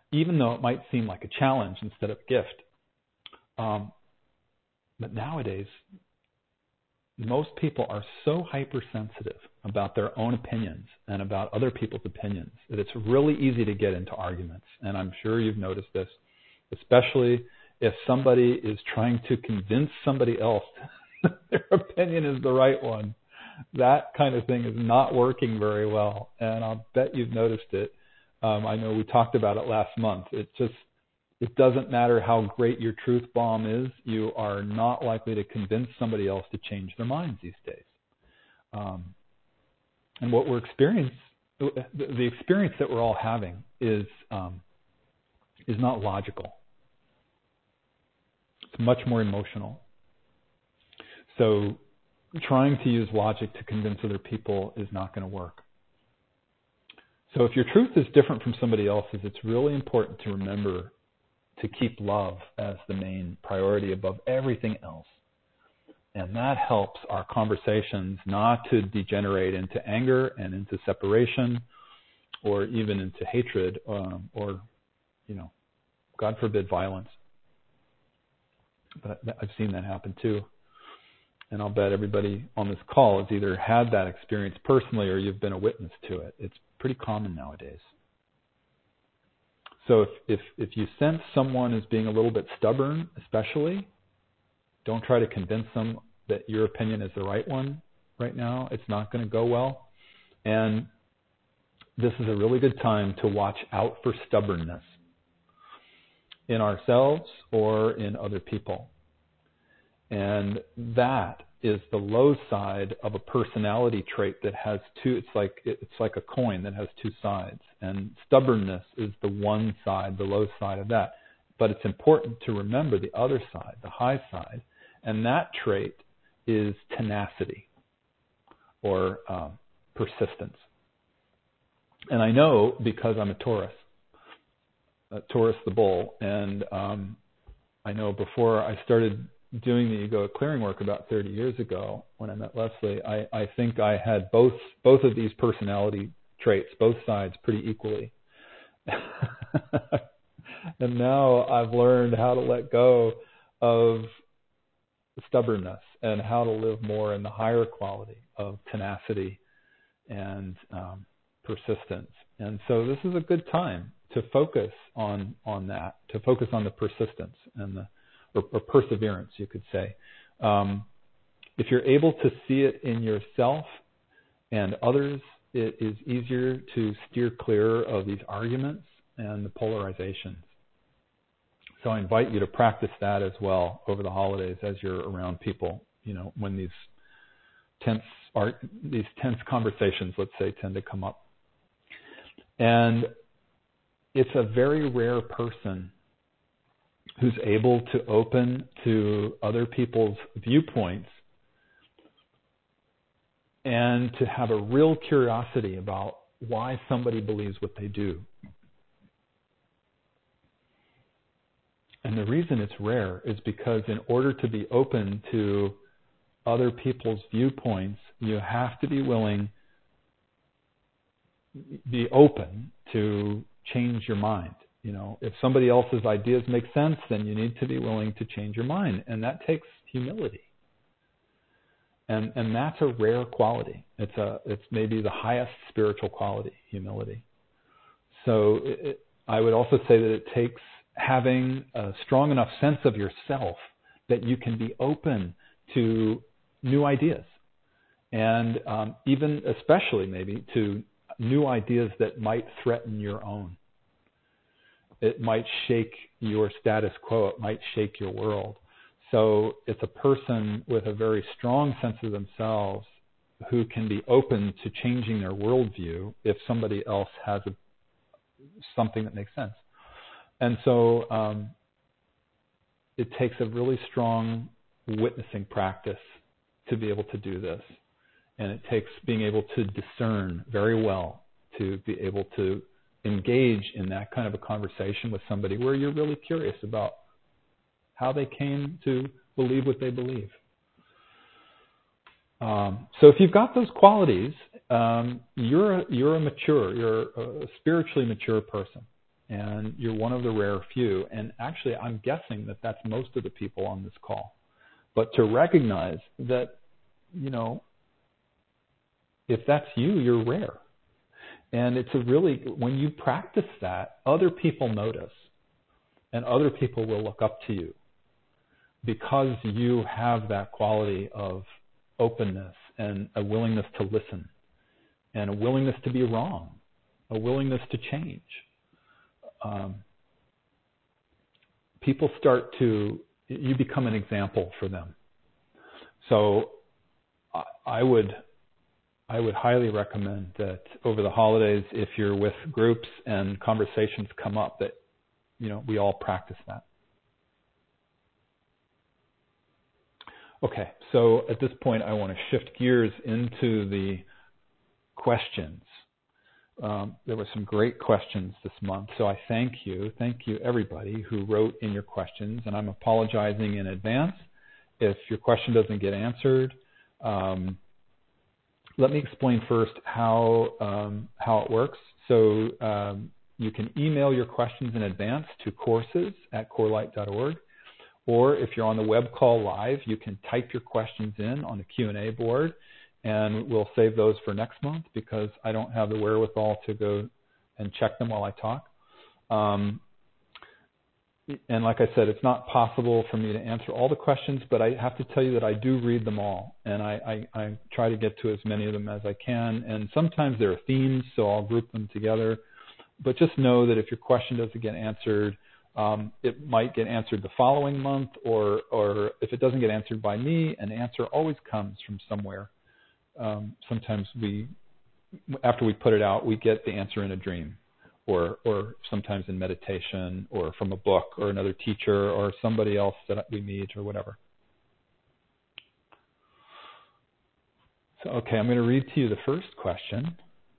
even though it might seem like a challenge instead of a gift. Um, but nowadays, most people are so hypersensitive about their own opinions and about other people's opinions that it's really easy to get into arguments. And I'm sure you've noticed this, especially if somebody is trying to convince somebody else that their opinion is the right one. That kind of thing is not working very well. And I'll bet you've noticed it. Um, I know we talked about it last month. It just It doesn't matter how great your truth bomb is, you are not likely to convince somebody else to change their minds these days. Um, and what we're experiencing, the experience that we're all having is um, is not logical. It's much more emotional. So trying to use logic to convince other people is not going to work. So if your truth is different from somebody else's, it's really important to remember to keep love as the main priority above everything else. And that helps our conversations not to degenerate into anger and into separation or even into hatred um, or, you know, God forbid, violence. But I've seen that happen too. And I'll bet everybody on this call has either had that experience personally or you've been a witness to it. It's pretty common nowadays. So if, if, if you sense someone is being a little bit stubborn, especially, don't try to convince them that your opinion is the right one right now. It's not going to go well. And this is a really good time to watch out for stubbornness in ourselves or in other people. And that is the low side of a personality trait that has two, it's like it's like a coin that has two sides. And stubbornness is the one side, the low side of that. But it's important to remember the other side, the high side. And that trait is tenacity or um, persistence. And I know because I'm a Taurus, a Taurus the bull, and um, I know before I started doing the egoic clearing work about thirty years ago when I met Leslie, I, I think I had both both of these personality traits, both sides, pretty equally. And now I've learned how to let go of stubbornness and how to live more in the higher quality of tenacity and um, persistence. And so this is a good time to focus on on that, to focus on the persistence and the Or, or perseverance, you could say. Um, if you're able to see it in yourself and others, it is easier to steer clear of these arguments and the polarizations. So I invite you to practice that as well over the holidays as you're around people, you know, when these tense art, these tense conversations, let's say, tend to come up. And it's a very rare person who's able to open to other people's viewpoints and to have a real curiosity about why somebody believes what they do. And the reason it's rare is because in order to be open to other people's viewpoints, you have to be willing, be open to change your mind. You know, if somebody else's ideas make sense, then you need to be willing to change your mind. And that takes humility. And and that's a rare quality. It's a it's maybe the highest spiritual quality, humility. So it, I would also say that it takes having a strong enough sense of yourself that you can be open to new ideas. And um, even especially maybe to new ideas that might threaten your own. It might shake your status quo. It might shake your world. So it's a person with a very strong sense of themselves who can be open to changing their worldview if somebody else has a, something that makes sense. And so um, it takes a really strong witnessing practice to be able to do this. And it takes being able to discern very well to be able to engage in that kind of a conversation with somebody where you're really curious about how they came to believe what they believe. Um, so if you've got those qualities, um, you're a, you're a mature, you're a spiritually mature person, and you're one of the rare few. And actually, I'm guessing that that's most of the people on this call. But to recognize that, you know, if that's you, you're rare. And it's a really, when you practice that, other people notice, and other people will look up to you because you have that quality of openness and a willingness to listen and a willingness to be wrong, a willingness to change. Um, people start to, you become an example for them. So I, I would I would highly recommend that over the holidays, if you're with groups and conversations come up, that, you know, we all practice that. Okay, so at this point, I want to shift gears into the questions. Um, there were some great questions this month, so I thank you. Thank you, everybody who wrote in your questions, and I'm apologizing in advance if your question doesn't get answered. Um, Let me explain first how um, how it works. So um, you can email your questions in advance to courses at corelight dot org, or if you're on the web call live, you can type your questions in on the Q and A board, and we'll save those for next month because I don't have the wherewithal to go and check them while I talk. Um, And like I said, it's not possible for me to answer all the questions, but I have to tell you that I do read them all, and I, I, I try to get to as many of them as I can. And sometimes there are themes, so I'll group them together. But just know that if your question doesn't get answered, um, it might get answered the following month, or, or if it doesn't get answered by me, an answer always comes from somewhere. Um, sometimes we, after we put it out, we get the answer in a dream. Or, or sometimes in meditation, or from a book, or another teacher, or somebody else that we meet, or whatever. So, okay, I'm going to read to you the first question.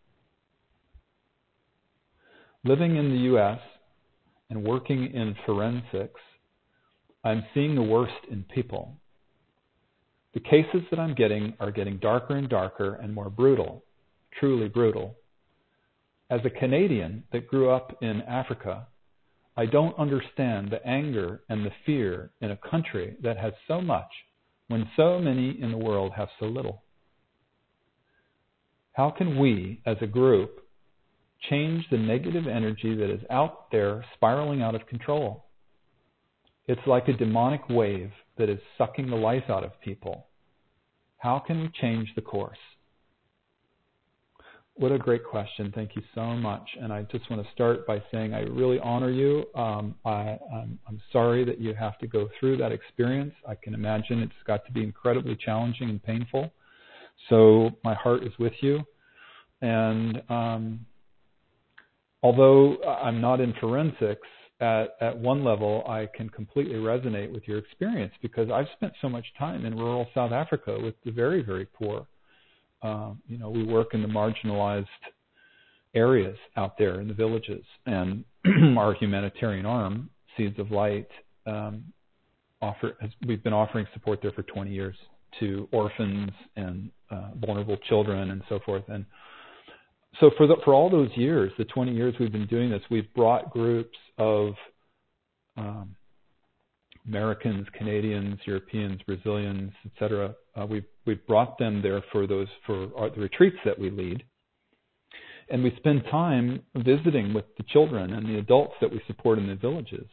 Living in the U S and working in forensics, I'm seeing the worst in people. The cases that I'm getting are getting darker and darker and more brutal, truly brutal. As a Canadian that grew up in Africa, I don't understand the anger and the fear in a country that has so much when so many in the world have so little. How can we, as a group, change the negative energy that is out there spiraling out of control? It's like a demonic wave that is sucking the life out of people. How can we change the course? What a great question. Thank you so much. And I just want to start by saying I really honor you. Um, I, I'm, I'm sorry that you have to go through that experience. I can imagine it's got to be incredibly challenging and painful. So my heart is with you. And um, although I'm not in forensics, at, at one level I can completely resonate with your experience because I've spent so much time in rural South Africa with the very, very poor. Uh, you know, we work in the marginalized areas out there in the villages, and our humanitarian arm, Seeds of Light, um, offer, has, we've been offering support there for twenty years to orphans and uh, vulnerable children and so forth. And so for the, for all those years, the twenty years we've been doing this, we've brought groups of um, Americans, Canadians, Europeans, Brazilians, et cetera. Uh, we've we've brought them there for those for our, the retreats that we lead, and we spend time visiting with the children and the adults that we support in the villages.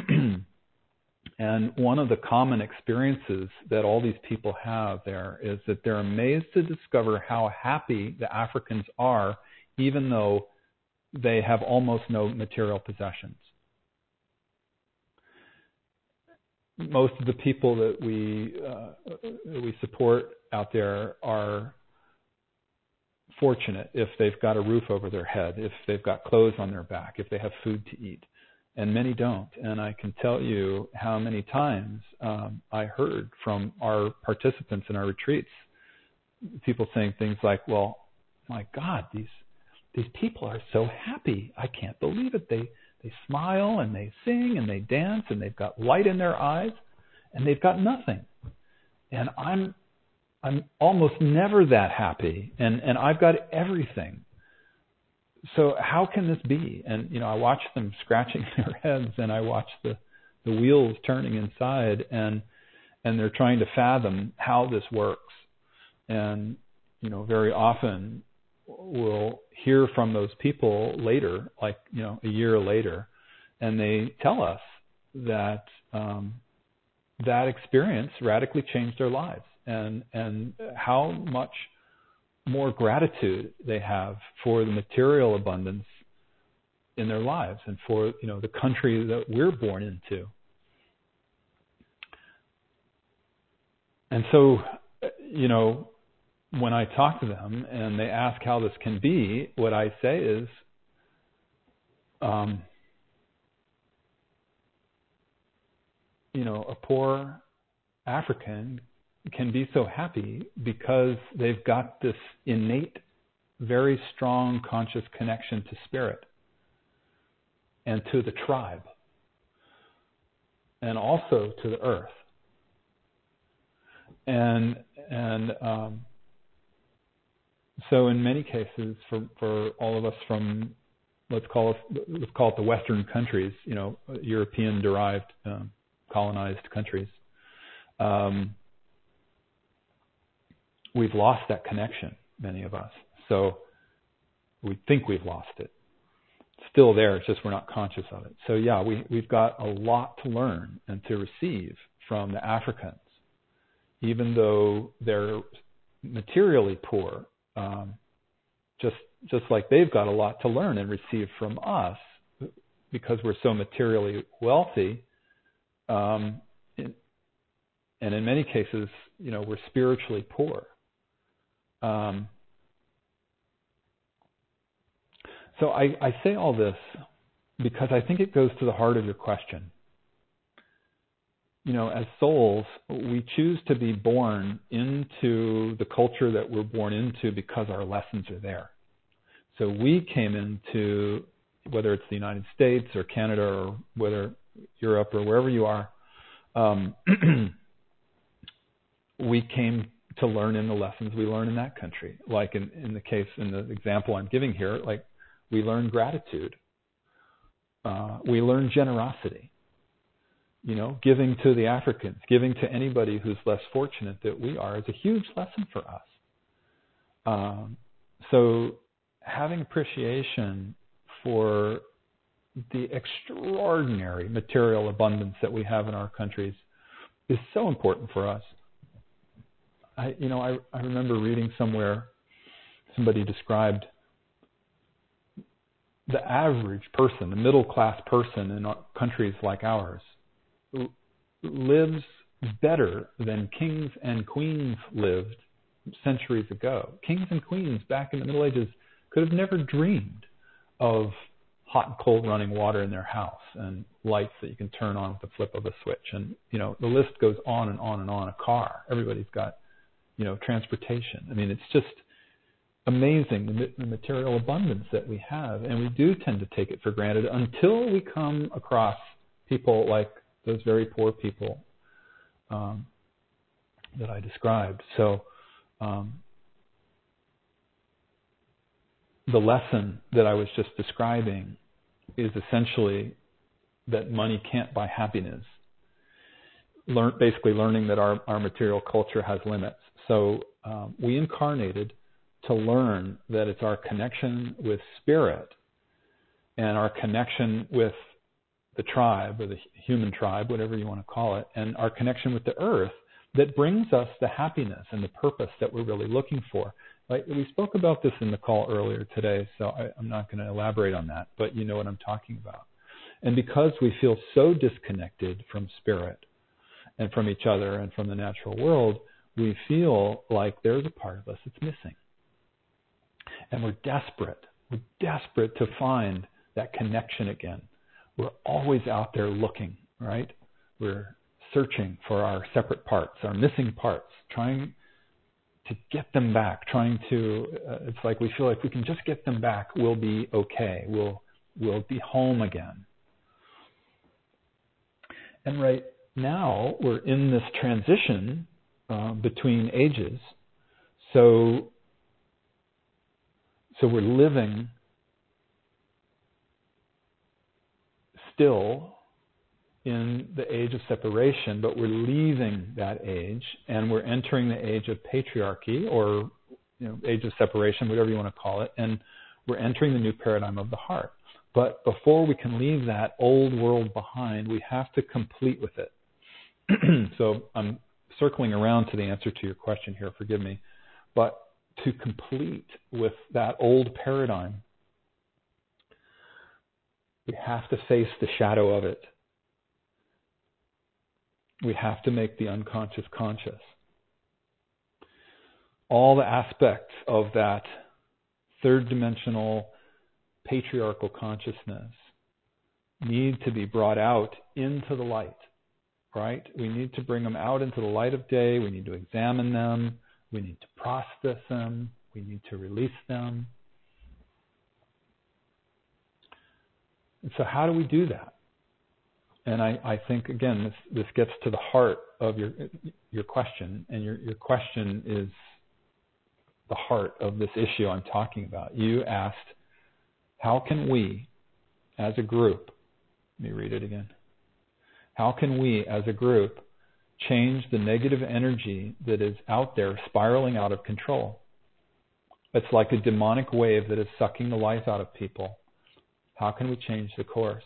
And one of the common experiences that all these people have there is that they're amazed to discover how happy the Africans are, even though they have almost no material possessions. Most of the people that we uh, that we support out there are fortunate if they've got a roof over their head, if they've got clothes on their back, if they have food to eat, and many don't. And I can tell you how many times um, I heard from our participants in our retreats, people saying things like, "Well, my God, these these people are so happy. I can't believe it. They They smile and they sing and they dance and they've got light in their eyes and they've got nothing. And I'm I'm almost never that happy and, and I've got everything." so how can this be? And, you know, I watch them scratching their heads, and I watch the, the wheels turning inside, and and they're trying to fathom how this works. And, you know, very often we'll hear from those people later, like, you know, a year later, and they tell us that um, that experience radically changed their lives, and and how much more gratitude they have for the material abundance in their lives and for, you know, the country that we're born into. And so, you know, when I talk to them and they ask how this can be, what I say is, um, you know, a poor African can be so happy because they've got this innate, very strong conscious connection to spirit and to the tribe and also to the earth. And and um, so in many cases, for, for all of us from, let's call it let's call it the Western countries, you know, European-derived um, colonized countries, um, we've lost that connection, many of us. So we think we've lost it. It's still there, it's just we're not conscious of it. So yeah, we, we've got a lot to learn and to receive from the Africans, even though they're materially poor, um, just just like they've got a lot to learn and receive from us because we're so materially wealthy. Um, in, and in many cases, you know, we're spiritually poor. Um, so I, I say all this because I think it goes to the heart of your question. You know, as souls, we choose to be born into the culture that we're born into because our lessons are there. So we came into, whether it's the United States or Canada or whether Europe or wherever you are, um, we came to learn in the lessons we learn in that country. Like in, in the case, in the example I'm giving here, like we learn gratitude. Uh, we learn generosity. You know, giving to the Africans, giving to anybody who's less fortunate that we are is a huge lesson for us. Um, so having appreciation for the extraordinary material abundance that we have in our countries is so important for us. I, you know, I, I remember reading somewhere somebody described the average person, the middle class person in countries like ours, lives better than kings and queens lived centuries ago. Kings and queens back in the Middle Ages could have never dreamed of hot and cold running water in their house and lights that you can turn on with the flip of a switch. And, you know, the list goes on and on and on. A car. Everybody's got, you know, transportation. I mean, it's just amazing, the, the material abundance that we have. And we do tend to take it for granted until we come across people like those very poor people um, that I described. So um, the lesson that I was just describing is essentially that money can't buy happiness. Learn, basically learning that our, our material culture has limits. So um, we incarnated to learn that it's our connection with spirit and our connection with the tribe or the human tribe, whatever you want to call it, and our connection with the earth that brings us the happiness and the purpose that we're really looking for. Like, we spoke about this in the call earlier today, so I, I'm not going to elaborate on that, but you know what I'm talking about. And because we feel so disconnected from spirit and from each other and from the natural world, we feel like there's a part of us that's missing. And we're desperate. We're desperate to find that connection again. We're always out there looking, right? We're searching for our separate parts, our missing parts, trying to get them back, trying to, uh, it's like we feel like we can just get them back, we'll be okay. We'll, we'll be home again. And right now, we're in this transition uh, between ages. So, so we're living still in the age of separation, but we're leaving that age and we're entering the age of patriarchy, or you know, age of separation, whatever you want to call it, and we're entering the new paradigm of the heart. But before we can leave that old world behind, we have to complete with it. So I'm circling around to the answer to your question here, forgive me. But to complete with that old paradigm, we have to face the shadow of it. We have to make the unconscious conscious. All the aspects of that third dimensional patriarchal consciousness need to be brought out into the light, right? We need to bring them out into the light of day. We need to examine them. We need to process them. We need to release them. And so how do we do that? And I, I think, again, this, this gets to the heart of your your question. And your, your question is the heart of this issue I'm talking about. You asked, how can we, as a group, let me read it again. How can we, as a group, change the negative energy that is out there spiraling out of control? It's like a demonic wave that is sucking the life out of people. How can we change the course?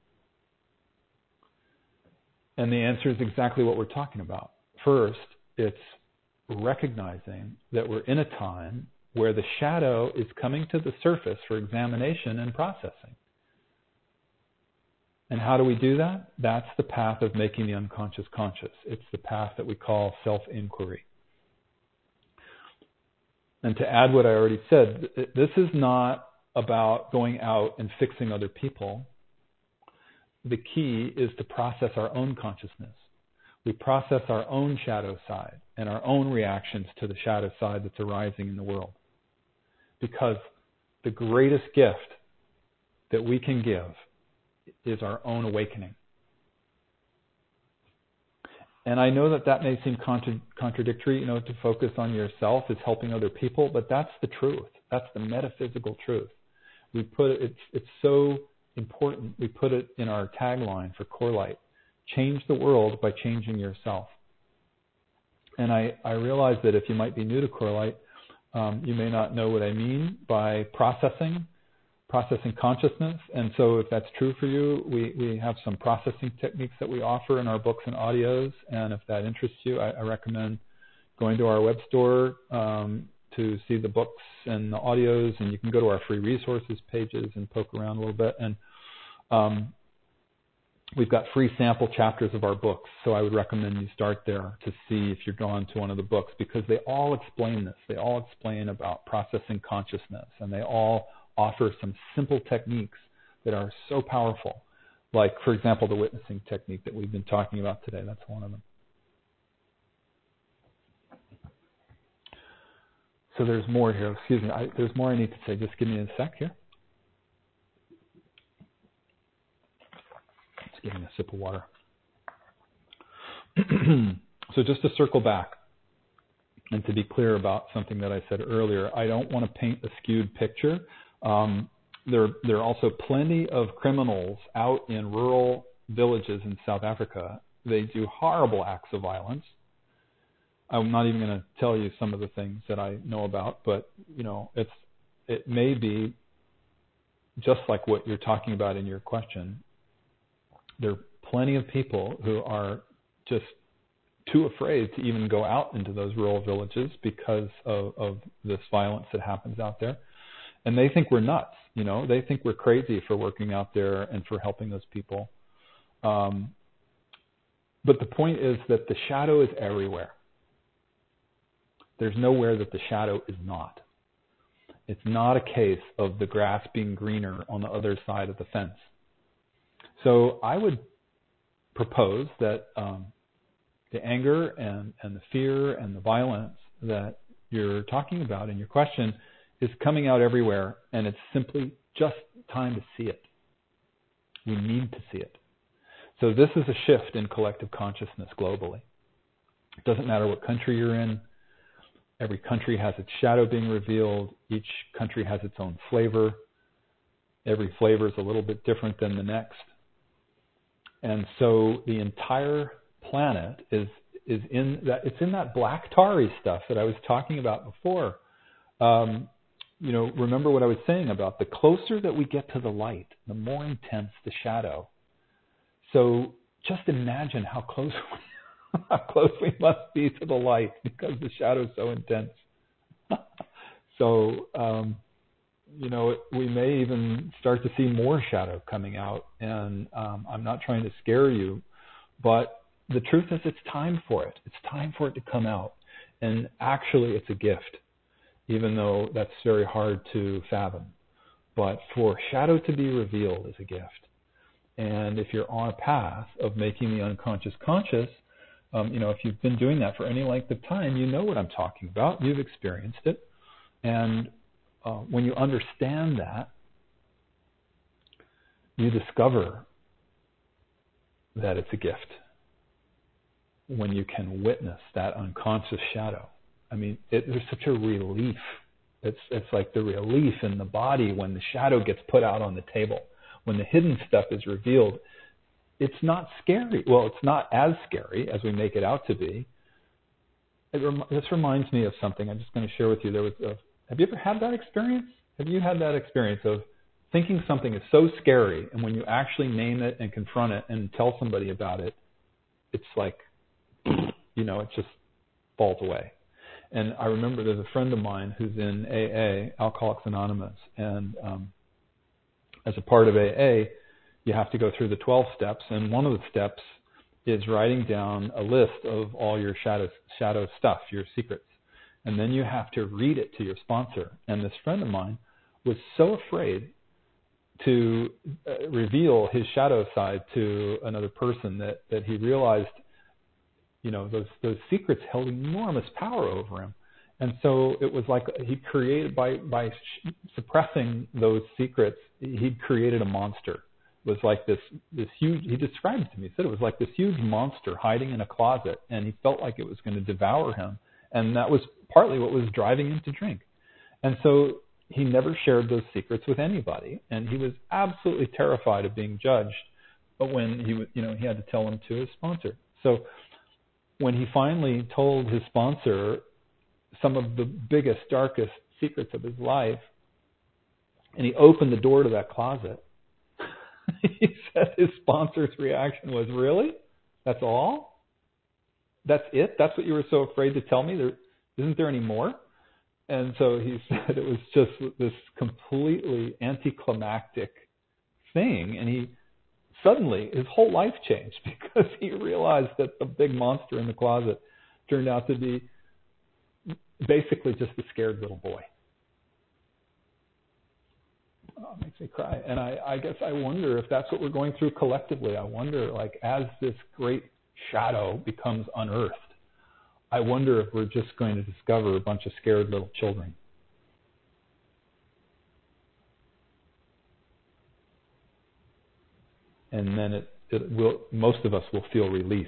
And the answer is exactly what we're talking about. First, it's recognizing that we're in a time where the shadow is coming to the surface for examination and processing. And how do we do that? That's the path of making the unconscious conscious. It's the path that we call self-inquiry. And to add what I already said, this is not about going out and fixing other people. The key is to process our own consciousness. We process our own shadow side and our own reactions to the shadow side that's arising in the world. Because the greatest gift that we can give is our own awakening. And I know that that may seem contra- contradictory, you know, to focus on yourself is helping other people, but that's the truth. That's the metaphysical truth. We put it, it's, it's so important. We put it in our tagline for Core Light. Change the world by changing yourself. And I, I realize that if you might be new to Core Light, um, you may not know what I mean by processing, processing consciousness. And so if that's true for you, we, we have some processing techniques that we offer in our books and audios. And if that interests you, I, I recommend going to our web store um, to see the books and the audios. And you can go to our free resources pages and poke around a little bit. And um, we've got free sample chapters of our books, so I would recommend you start there to see if you're drawn to one of the books, because they all explain this. They all explain about processing consciousness, and they all offer some simple techniques that are so powerful, like, for example, the witnessing technique that we've been talking about today. That's one of them. So there's more here. Excuse me. I, there's more I need to say. Just give me a sec here. Getting a sip of water. So just to circle back and to be clear about something that I said earlier, I don't want to paint a skewed picture. Um, there, there are also plenty of criminals out in rural villages in South Africa. They do horrible acts of violence. I'm not even going to tell you some of the things that I know about, but you know, it's it may be just like what you're talking about in your question. There are plenty of people who are just too afraid to even go out into those rural villages because of, of this violence that happens out there. And they think we're nuts, you know. They think we're crazy for working out there and for helping those people. Um, but the point is that the shadow is everywhere. There's nowhere that the shadow is not. It's not a case of the grass being greener on the other side of the fence. So I would propose that um, the anger and, and the fear and the violence that you're talking about in your question is coming out everywhere, and it's simply just time to see it. We need to see it. So this is a shift in collective consciousness globally. It doesn't matter what country you're in. Every country has its shadow being revealed. Each country has its own flavor. Every flavor is a little bit different than the next. And so the entire planet is is in that, it's in that black tarry stuff that I was talking about before. Um, you know, remember what I was saying about the closer that we get to the light, the more intense the shadow. So just imagine how close we, how close we must be to the light because the shadow is so intense. So, um, you know, we may even start to see more shadow coming out. And um, I'm not trying to scare you, but the truth is it's time for it. It's time for it to come out. And actually, it's a gift, even though that's very hard to fathom. But for shadow to be revealed is a gift. And if you're on a path of making the unconscious conscious, um, you know, if you've been doing that for any length of time, you know what I'm talking about. You've experienced it. And uh, when you understand that, you discover that it's a gift when you can witness that unconscious shadow. I mean, it, there's such a relief. It's it's like the relief in the body when the shadow gets put out on the table, when the hidden stuff is revealed. It's not scary. Well, it's not as scary as we make it out to be. It rem- this reminds me of something I'm just going to share with you. There was a, have you ever had that experience? Have you had that experience of thinking something is so scary, and when you actually name it and confront it and tell somebody about it, it's like, you know, it just falls away. And I remember there's a friend of mine who's in A A, Alcoholics Anonymous, and um, as a part of A A, you have to go through the twelve steps, and one of the steps is writing down a list of all your shadow shadow stuff, your secrets. And then you have to read it to your sponsor. And this friend of mine was so afraid to uh, reveal his shadow side to another person that, that he realized, you know, those those secrets held enormous power over him. And so it was like he created, by, by sh- suppressing those secrets, he'd created a monster. It was like this, this huge, he described it to me, he said it was like this huge monster hiding in a closet, and he felt like it was going to devour him. And that was partly what was driving him to drink. And so he never shared those secrets with anybody. And he was absolutely terrified of being judged when he, you know, he had to tell them to his sponsor. So when he finally told his sponsor some of the biggest, darkest secrets of his life, and he opened the door to that closet, he said his sponsor's reaction was, "Really? That's all? That's it? That's what you were so afraid to tell me? There isn't there any more?" And so he said it was just this completely anticlimactic thing, and he suddenly, his whole life changed because he realized that the big monster in the closet turned out to be basically just a scared little boy. Oh, it makes me cry. And I, I guess I wonder if that's what we're going through collectively. I wonder, like, as this great shadow becomes unearthed, I wonder if we're just going to discover a bunch of scared little children. And then it, it will, most of us will feel relief.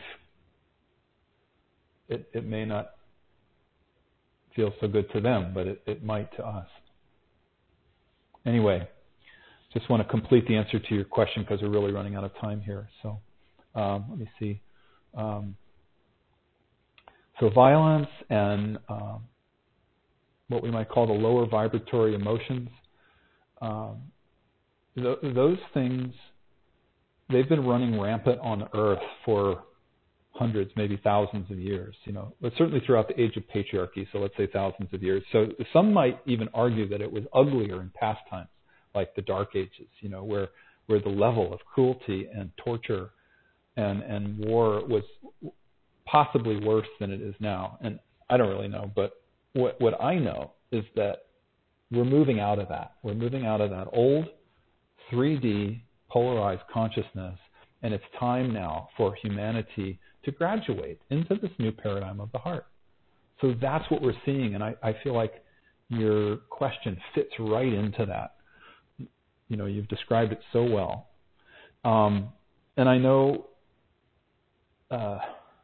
It, it may not feel so good to them, but it, it might to us. Anyway, just want to complete the answer to your question because we're really running out of time here. So um, let me see. Um, so violence and um, what we might call the lower vibratory emotions, um, th- those things, they've been running rampant on Earth for hundreds, maybe thousands of years, you know, but certainly throughout the age of patriarchy, so let's say thousands of years. So some might even argue that it was uglier in past times, like the Dark Ages, you know, where, where the level of cruelty and torture and, and war was possibly worse than it is now. And I don't really know, but what, what I know is that we're moving out of that. We're moving out of that old three D polarized consciousness, and it's time now for humanity to graduate into this new paradigm of the heart. So that's what we're seeing, and I, I feel like your question fits right into that. You know, you've described it so well. Um, and I know uh,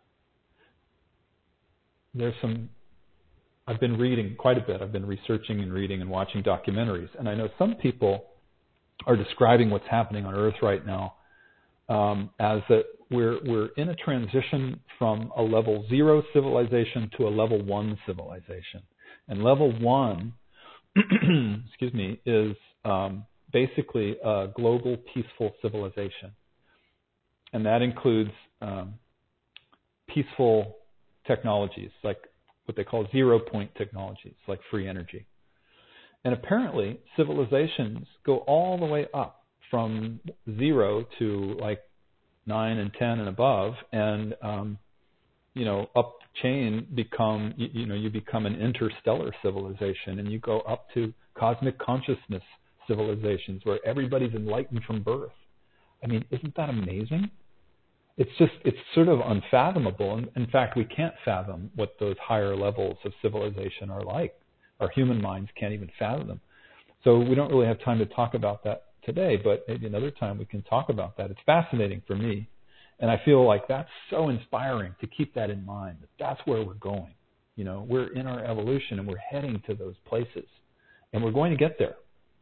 there's some, I've been reading quite a bit. I've been researching and reading and watching documentaries, and I know some people are describing what's happening on Earth right now um, as that we're we're in a transition from a level zero civilization to a level one civilization. And level one, excuse me, is um, basically a global peaceful civilization. And that includes um, peaceful technologies, like what they call zero point technologies, like free energy. And apparently, civilizations go all the way up from zero to like nine and ten and above, and um, you know, up chain become you, you know you become an interstellar civilization, and you go up to cosmic consciousness civilizations where everybody's enlightened from birth. I mean, isn't that amazing? It's just it's sort of unfathomable. And in fact, we can't fathom what those higher levels of civilization are like. Our human minds can't even fathom them. So we don't really have time to talk about that today, but maybe another time we can talk about that. It's fascinating for me. And I feel like that's so inspiring to keep that in mind, that that's where we're going. You know, we're in our evolution and we're heading to those places. And we're going to get there.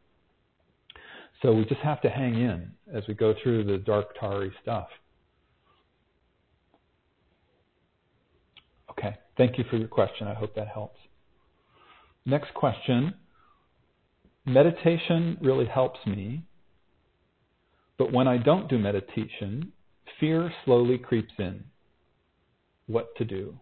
So we just have to hang in as we go through the dark, tarry stuff. Okay, thank you for your question. I hope that helps. Next question. Meditation really helps me, but when I don't do meditation, fear slowly creeps in. What to do?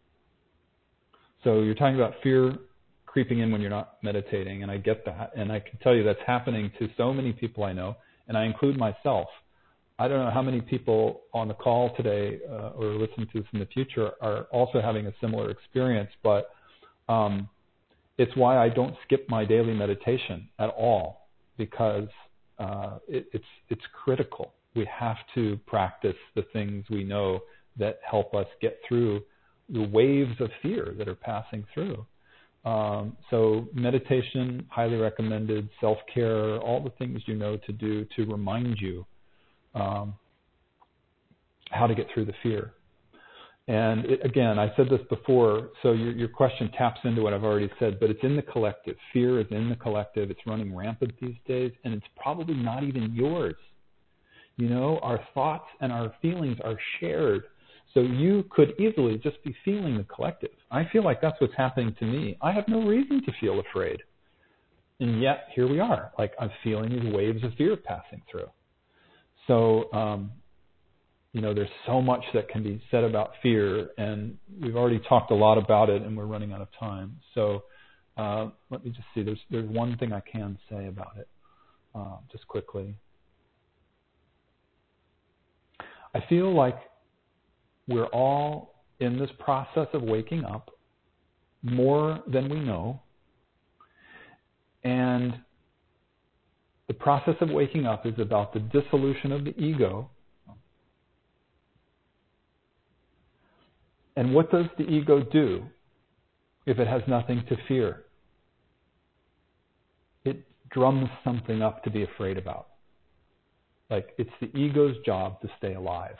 So you're talking about fear creeping in when you're not meditating, and I get that. And I can tell you that's happening to so many people I know, and I include myself. I don't know how many people on the call today uh, or listening to this in the future are also having a similar experience, but um, it's why I don't skip my daily meditation at all, because uh, it, it's it's critical. We have to practice the things we know that help us get through the waves of fear that are passing through. Um, so meditation, highly recommended, self-care, all the things you know to do to remind you um, how to get through the fear. And it, again, I said this before, so your, your question taps into what I've already said, but it's in the collective. Fear is in the collective. It's running rampant these days, and it's probably not even yours. You know, our thoughts and our feelings are shared. So you could easily just be feeling the collective. I feel like that's what's happening to me. I have no reason to feel afraid. And yet, here we are. Like, I'm feeling these waves of fear passing through. So, um, you know, there's so much that can be said about fear, and we've already talked a lot about it, and we're running out of time. So uh, let me just see. There's there's one thing I can say about it, uh, just quickly. I feel like we're all in this process of waking up more than we know, and the process of waking up is about the dissolution of the ego. And what does the ego do if it has nothing to fear? It drums something up to be afraid about. Like, it's the ego's job to stay alive.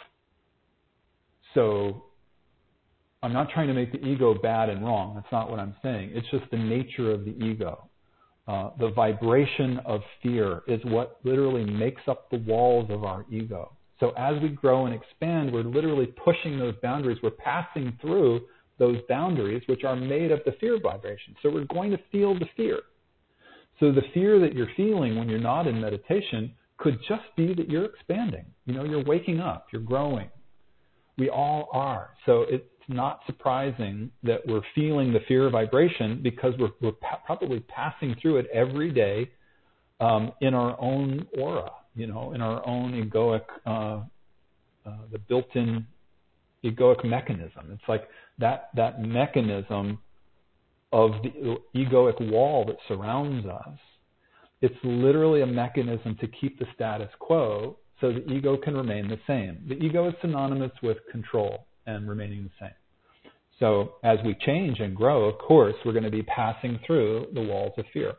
So I'm not trying to make the ego bad and wrong. That's not what I'm saying. It's just the nature of the ego. Uh, the vibration of fear is what literally makes up the walls of our ego. So as we grow and expand, we're literally pushing those boundaries. We're passing through those boundaries, which are made of the fear vibration. So we're going to feel the fear. So the fear that you're feeling when you're not in meditation could just be that you're expanding. You know, you're waking up, you're growing. We all are. So it's not surprising that we're feeling the fear vibration, because we're, we're pa- probably passing through it every day um, in our own aura. You know, in our own egoic, uh, uh, the built-in egoic mechanism. It's like that that mechanism of the egoic wall that surrounds us. It's literally a mechanism to keep the status quo so the ego can remain the same. The ego is synonymous with control and remaining the same. So as we change and grow, of course, we're going to be passing through the walls of fear.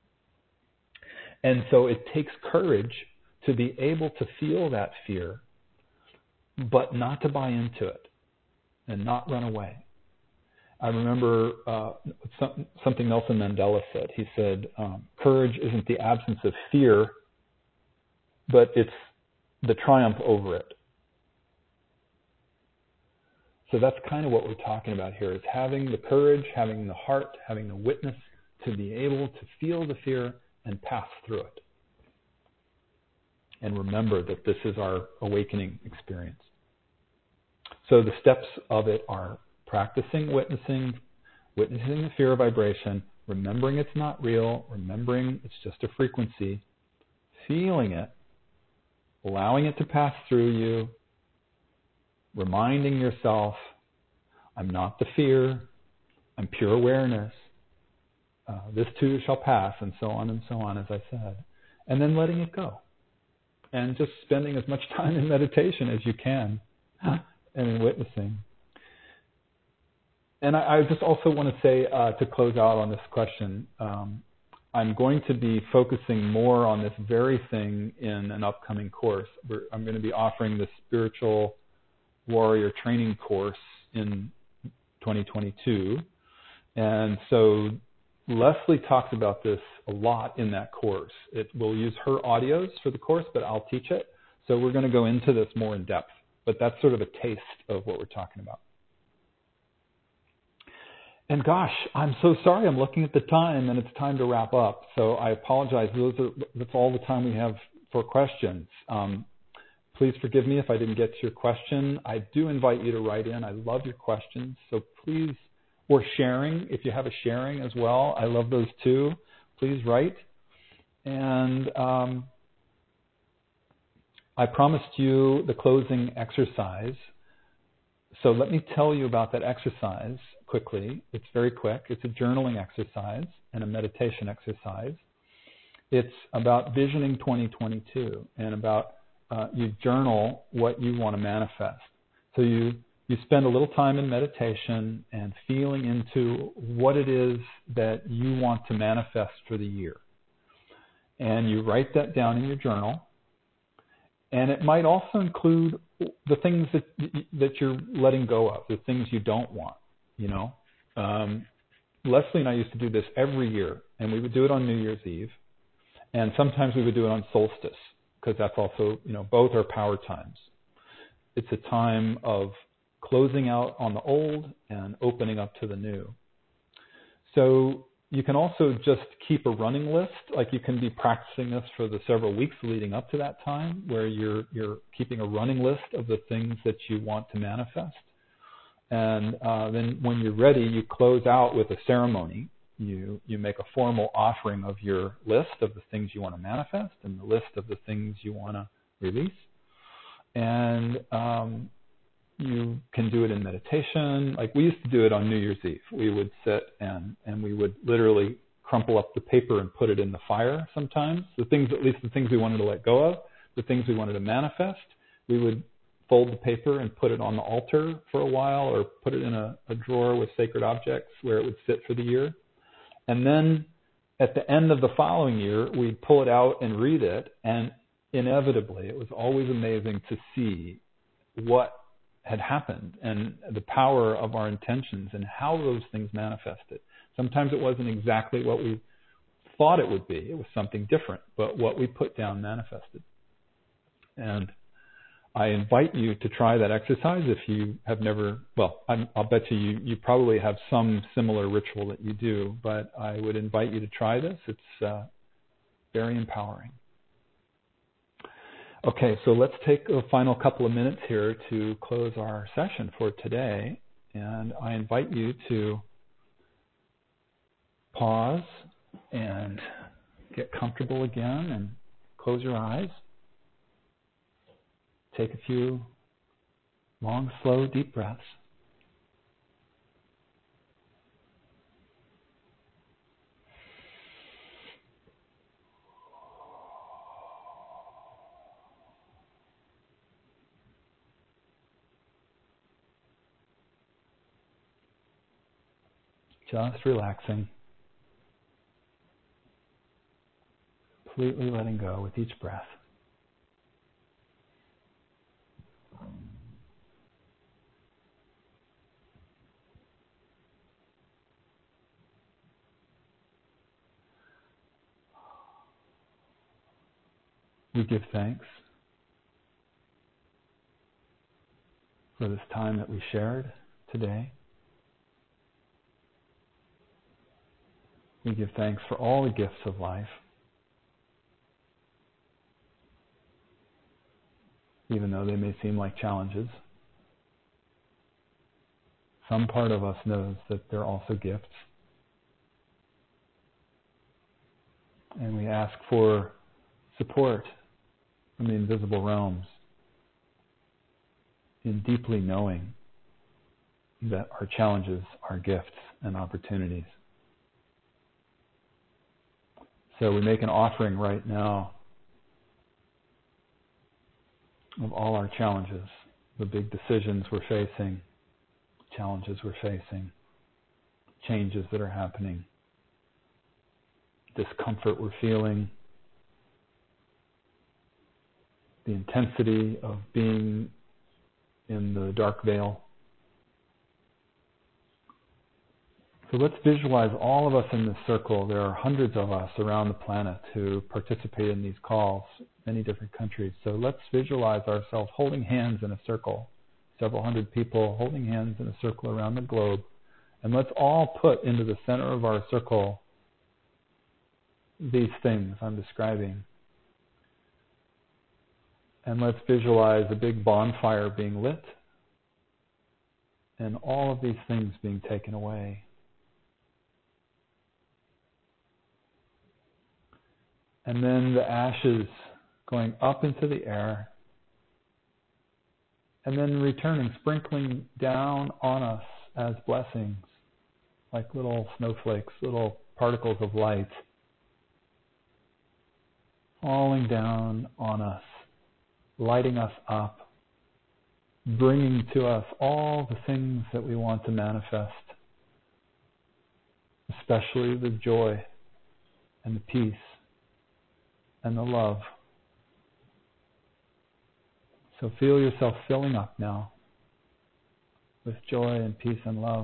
And so it takes courage to be able to feel that fear, but not to buy into it and not run away. I remember uh, some, something Nelson Mandela said. He said, um, courage isn't the absence of fear, but it's the triumph over it. So that's kind of what we're talking about here, is having the courage, having the heart, having the witness to be able to feel the fear and pass through it. And remember that this is our awakening experience. So the steps of it are practicing witnessing, witnessing the fear vibration, remembering it's not real, remembering it's just a frequency, feeling it, allowing it to pass through you, reminding yourself, I'm not the fear, I'm pure awareness, uh, this too shall pass, and so on and so on, as I said. And then letting it go. And just spending as much time in meditation as you can and in witnessing. And I, I just also want to say, uh, to close out on this question, um, I'm going to be focusing more on this very thing in an upcoming course. We're, I'm going to be offering the Spiritual Warrior Training course in twenty twenty-two. And so Leslie talks about this a lot in that course. It will use her audios for the course, but I'll teach it. So we're going to go into this more in depth. But that's sort of a taste of what we're talking about. And gosh, I'm so sorry. I'm looking at the time, and it's time to wrap up. So I apologize. Those are, that's all the time we have for questions. Um, please forgive me if I didn't get to your question. I do invite you to write in. I love your questions. So please, or sharing, if you have a sharing as well. I love those too. Please write. And um, I promised you the closing exercise. So let me tell you about that exercise quickly. It's very quick. It's a journaling exercise and a meditation exercise. It's about visioning twenty twenty-two and about uh, you journal what you want to manifest. So you, you spend a little time in meditation and feeling into what it is that you want to manifest for the year. And you write that down in your journal. And it might also include the things that that you're letting go of, the things you don't want, you know. Um, Leslie and I used to do this every year, and we would do it on New Year's Eve. And sometimes we would do it on solstice, because that's also, you know, both are power times. It's a time of closing out on the old and opening up to the new. So you can also just keep a running list, like you can be practicing this for the several weeks leading up to that time, where you're you're keeping a running list of the things that you want to manifest. And uh, then when you're ready, you close out with a ceremony. You you make a formal offering of your list of the things you want to manifest and the list of the things you want to release. And um, you can do it in meditation. Like we used to do it on New Year's Eve. We would sit and, and we would literally crumple up the paper and put it in the fire sometimes. The things, at least the things we wanted to let go of, the things we wanted to manifest, we would fold the paper and put it on the altar for a while, or put it in a, a drawer with sacred objects where it would sit for the year. And then at the end of the following year, we'd pull it out and read it. And inevitably, it was always amazing to see what had happened and the power of our intentions and how those things manifested. Sometimes it wasn't exactly what we thought it would be. It was something different, but what we put down manifested. And I invite you to try that exercise if you have never, well, I'm, I'll bet you, you you probably have some similar ritual that you do, but I would invite you to try this. It's uh, very empowering. Okay, so let's take a final couple of minutes here to close our session for today. And I invite you to pause and get comfortable again and close your eyes. Take a few long, slow, deep breaths. Just relaxing, completely letting go with each breath. We give thanks for this time that we shared today. We give thanks for all the gifts of life, even though they may seem like challenges. Some part of us knows that they're also gifts. And we ask for support from the invisible realms in deeply knowing that our challenges are gifts and opportunities. So we make an offering right now of all our challenges, the big decisions we're facing, challenges we're facing, changes that are happening, discomfort we're feeling, the intensity of being in the dark veil. So let's visualize all of us in this circle. There are hundreds of us around the planet who participate in these calls, many different countries. So let's visualize ourselves holding hands in a circle, several hundred people holding hands in a circle around the globe. And let's all put into the center of our circle these things I'm describing. And let's visualize a big bonfire being lit and all of these things being taken away. And then the ashes going up into the air and then returning, sprinkling down on us as blessings, like little snowflakes, little particles of light, falling down on us, lighting us up, bringing to us all the things that we want to manifest, especially the joy and the peace and the love. So feel yourself filling up now with joy and peace and love.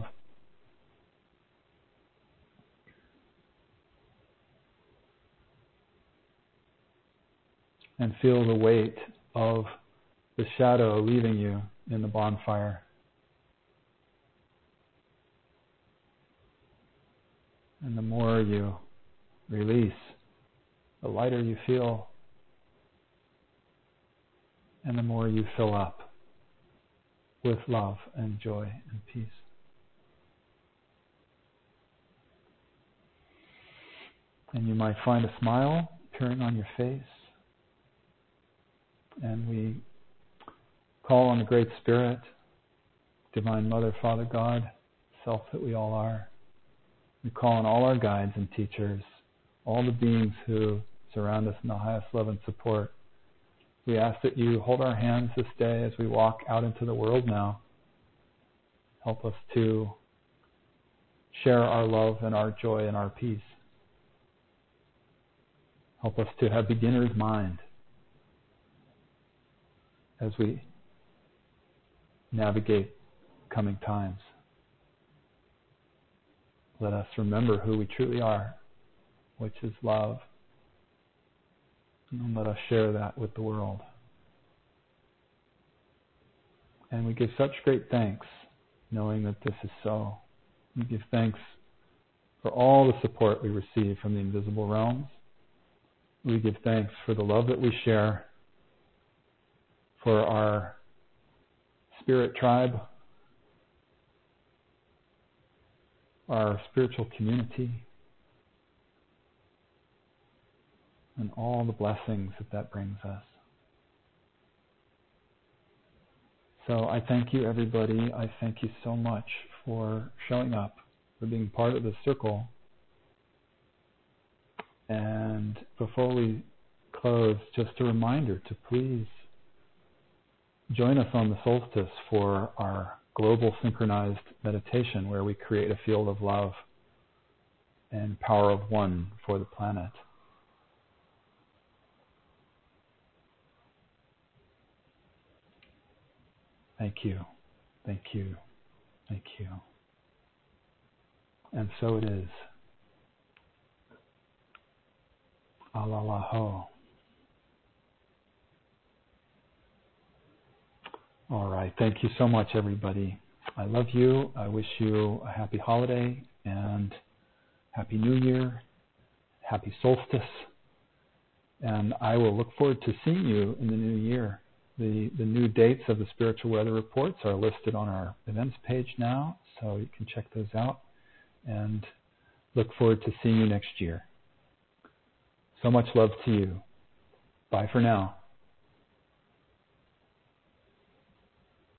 And feel the weight of the shadow leaving you in the bonfire. And the more you release, the lighter you feel, and the more you fill up with love and joy and peace. And you might find a smile appearing on your face. And we call on the Great Spirit, Divine Mother, Father God, Self that we all are. We call on all our guides and teachers, all the beings who surround us in the highest love and support. We ask that you hold our hands this day as we walk out into the world now. Help us to share our love and our joy and our peace. Help us to have beginner's mind as we navigate coming times. Let us remember who we truly are, which is love. And let us share that with the world. And we give such great thanks knowing that this is so. We give thanks for all the support we receive from the invisible realms. We give thanks for the love that we share, for our spirit tribe, our spiritual community, and all the blessings that that brings us. So I thank you, everybody. I thank you so much for showing up, for being part of the circle. And before we close, just a reminder to please join us on the solstice for our global synchronized meditation, where we create a field of love and power of one for the planet. Thank you. Thank you. Thank you. And so it is. Alalaho. All right. Thank you so much, everybody. I love you. I wish you a happy holiday and happy New Year, happy solstice. And I will look forward to seeing you in the new year. The, the new dates of the spiritual weather reports are listed on our events page now, so you can check those out. And look forward to seeing you next year. So much love to you. Bye for now.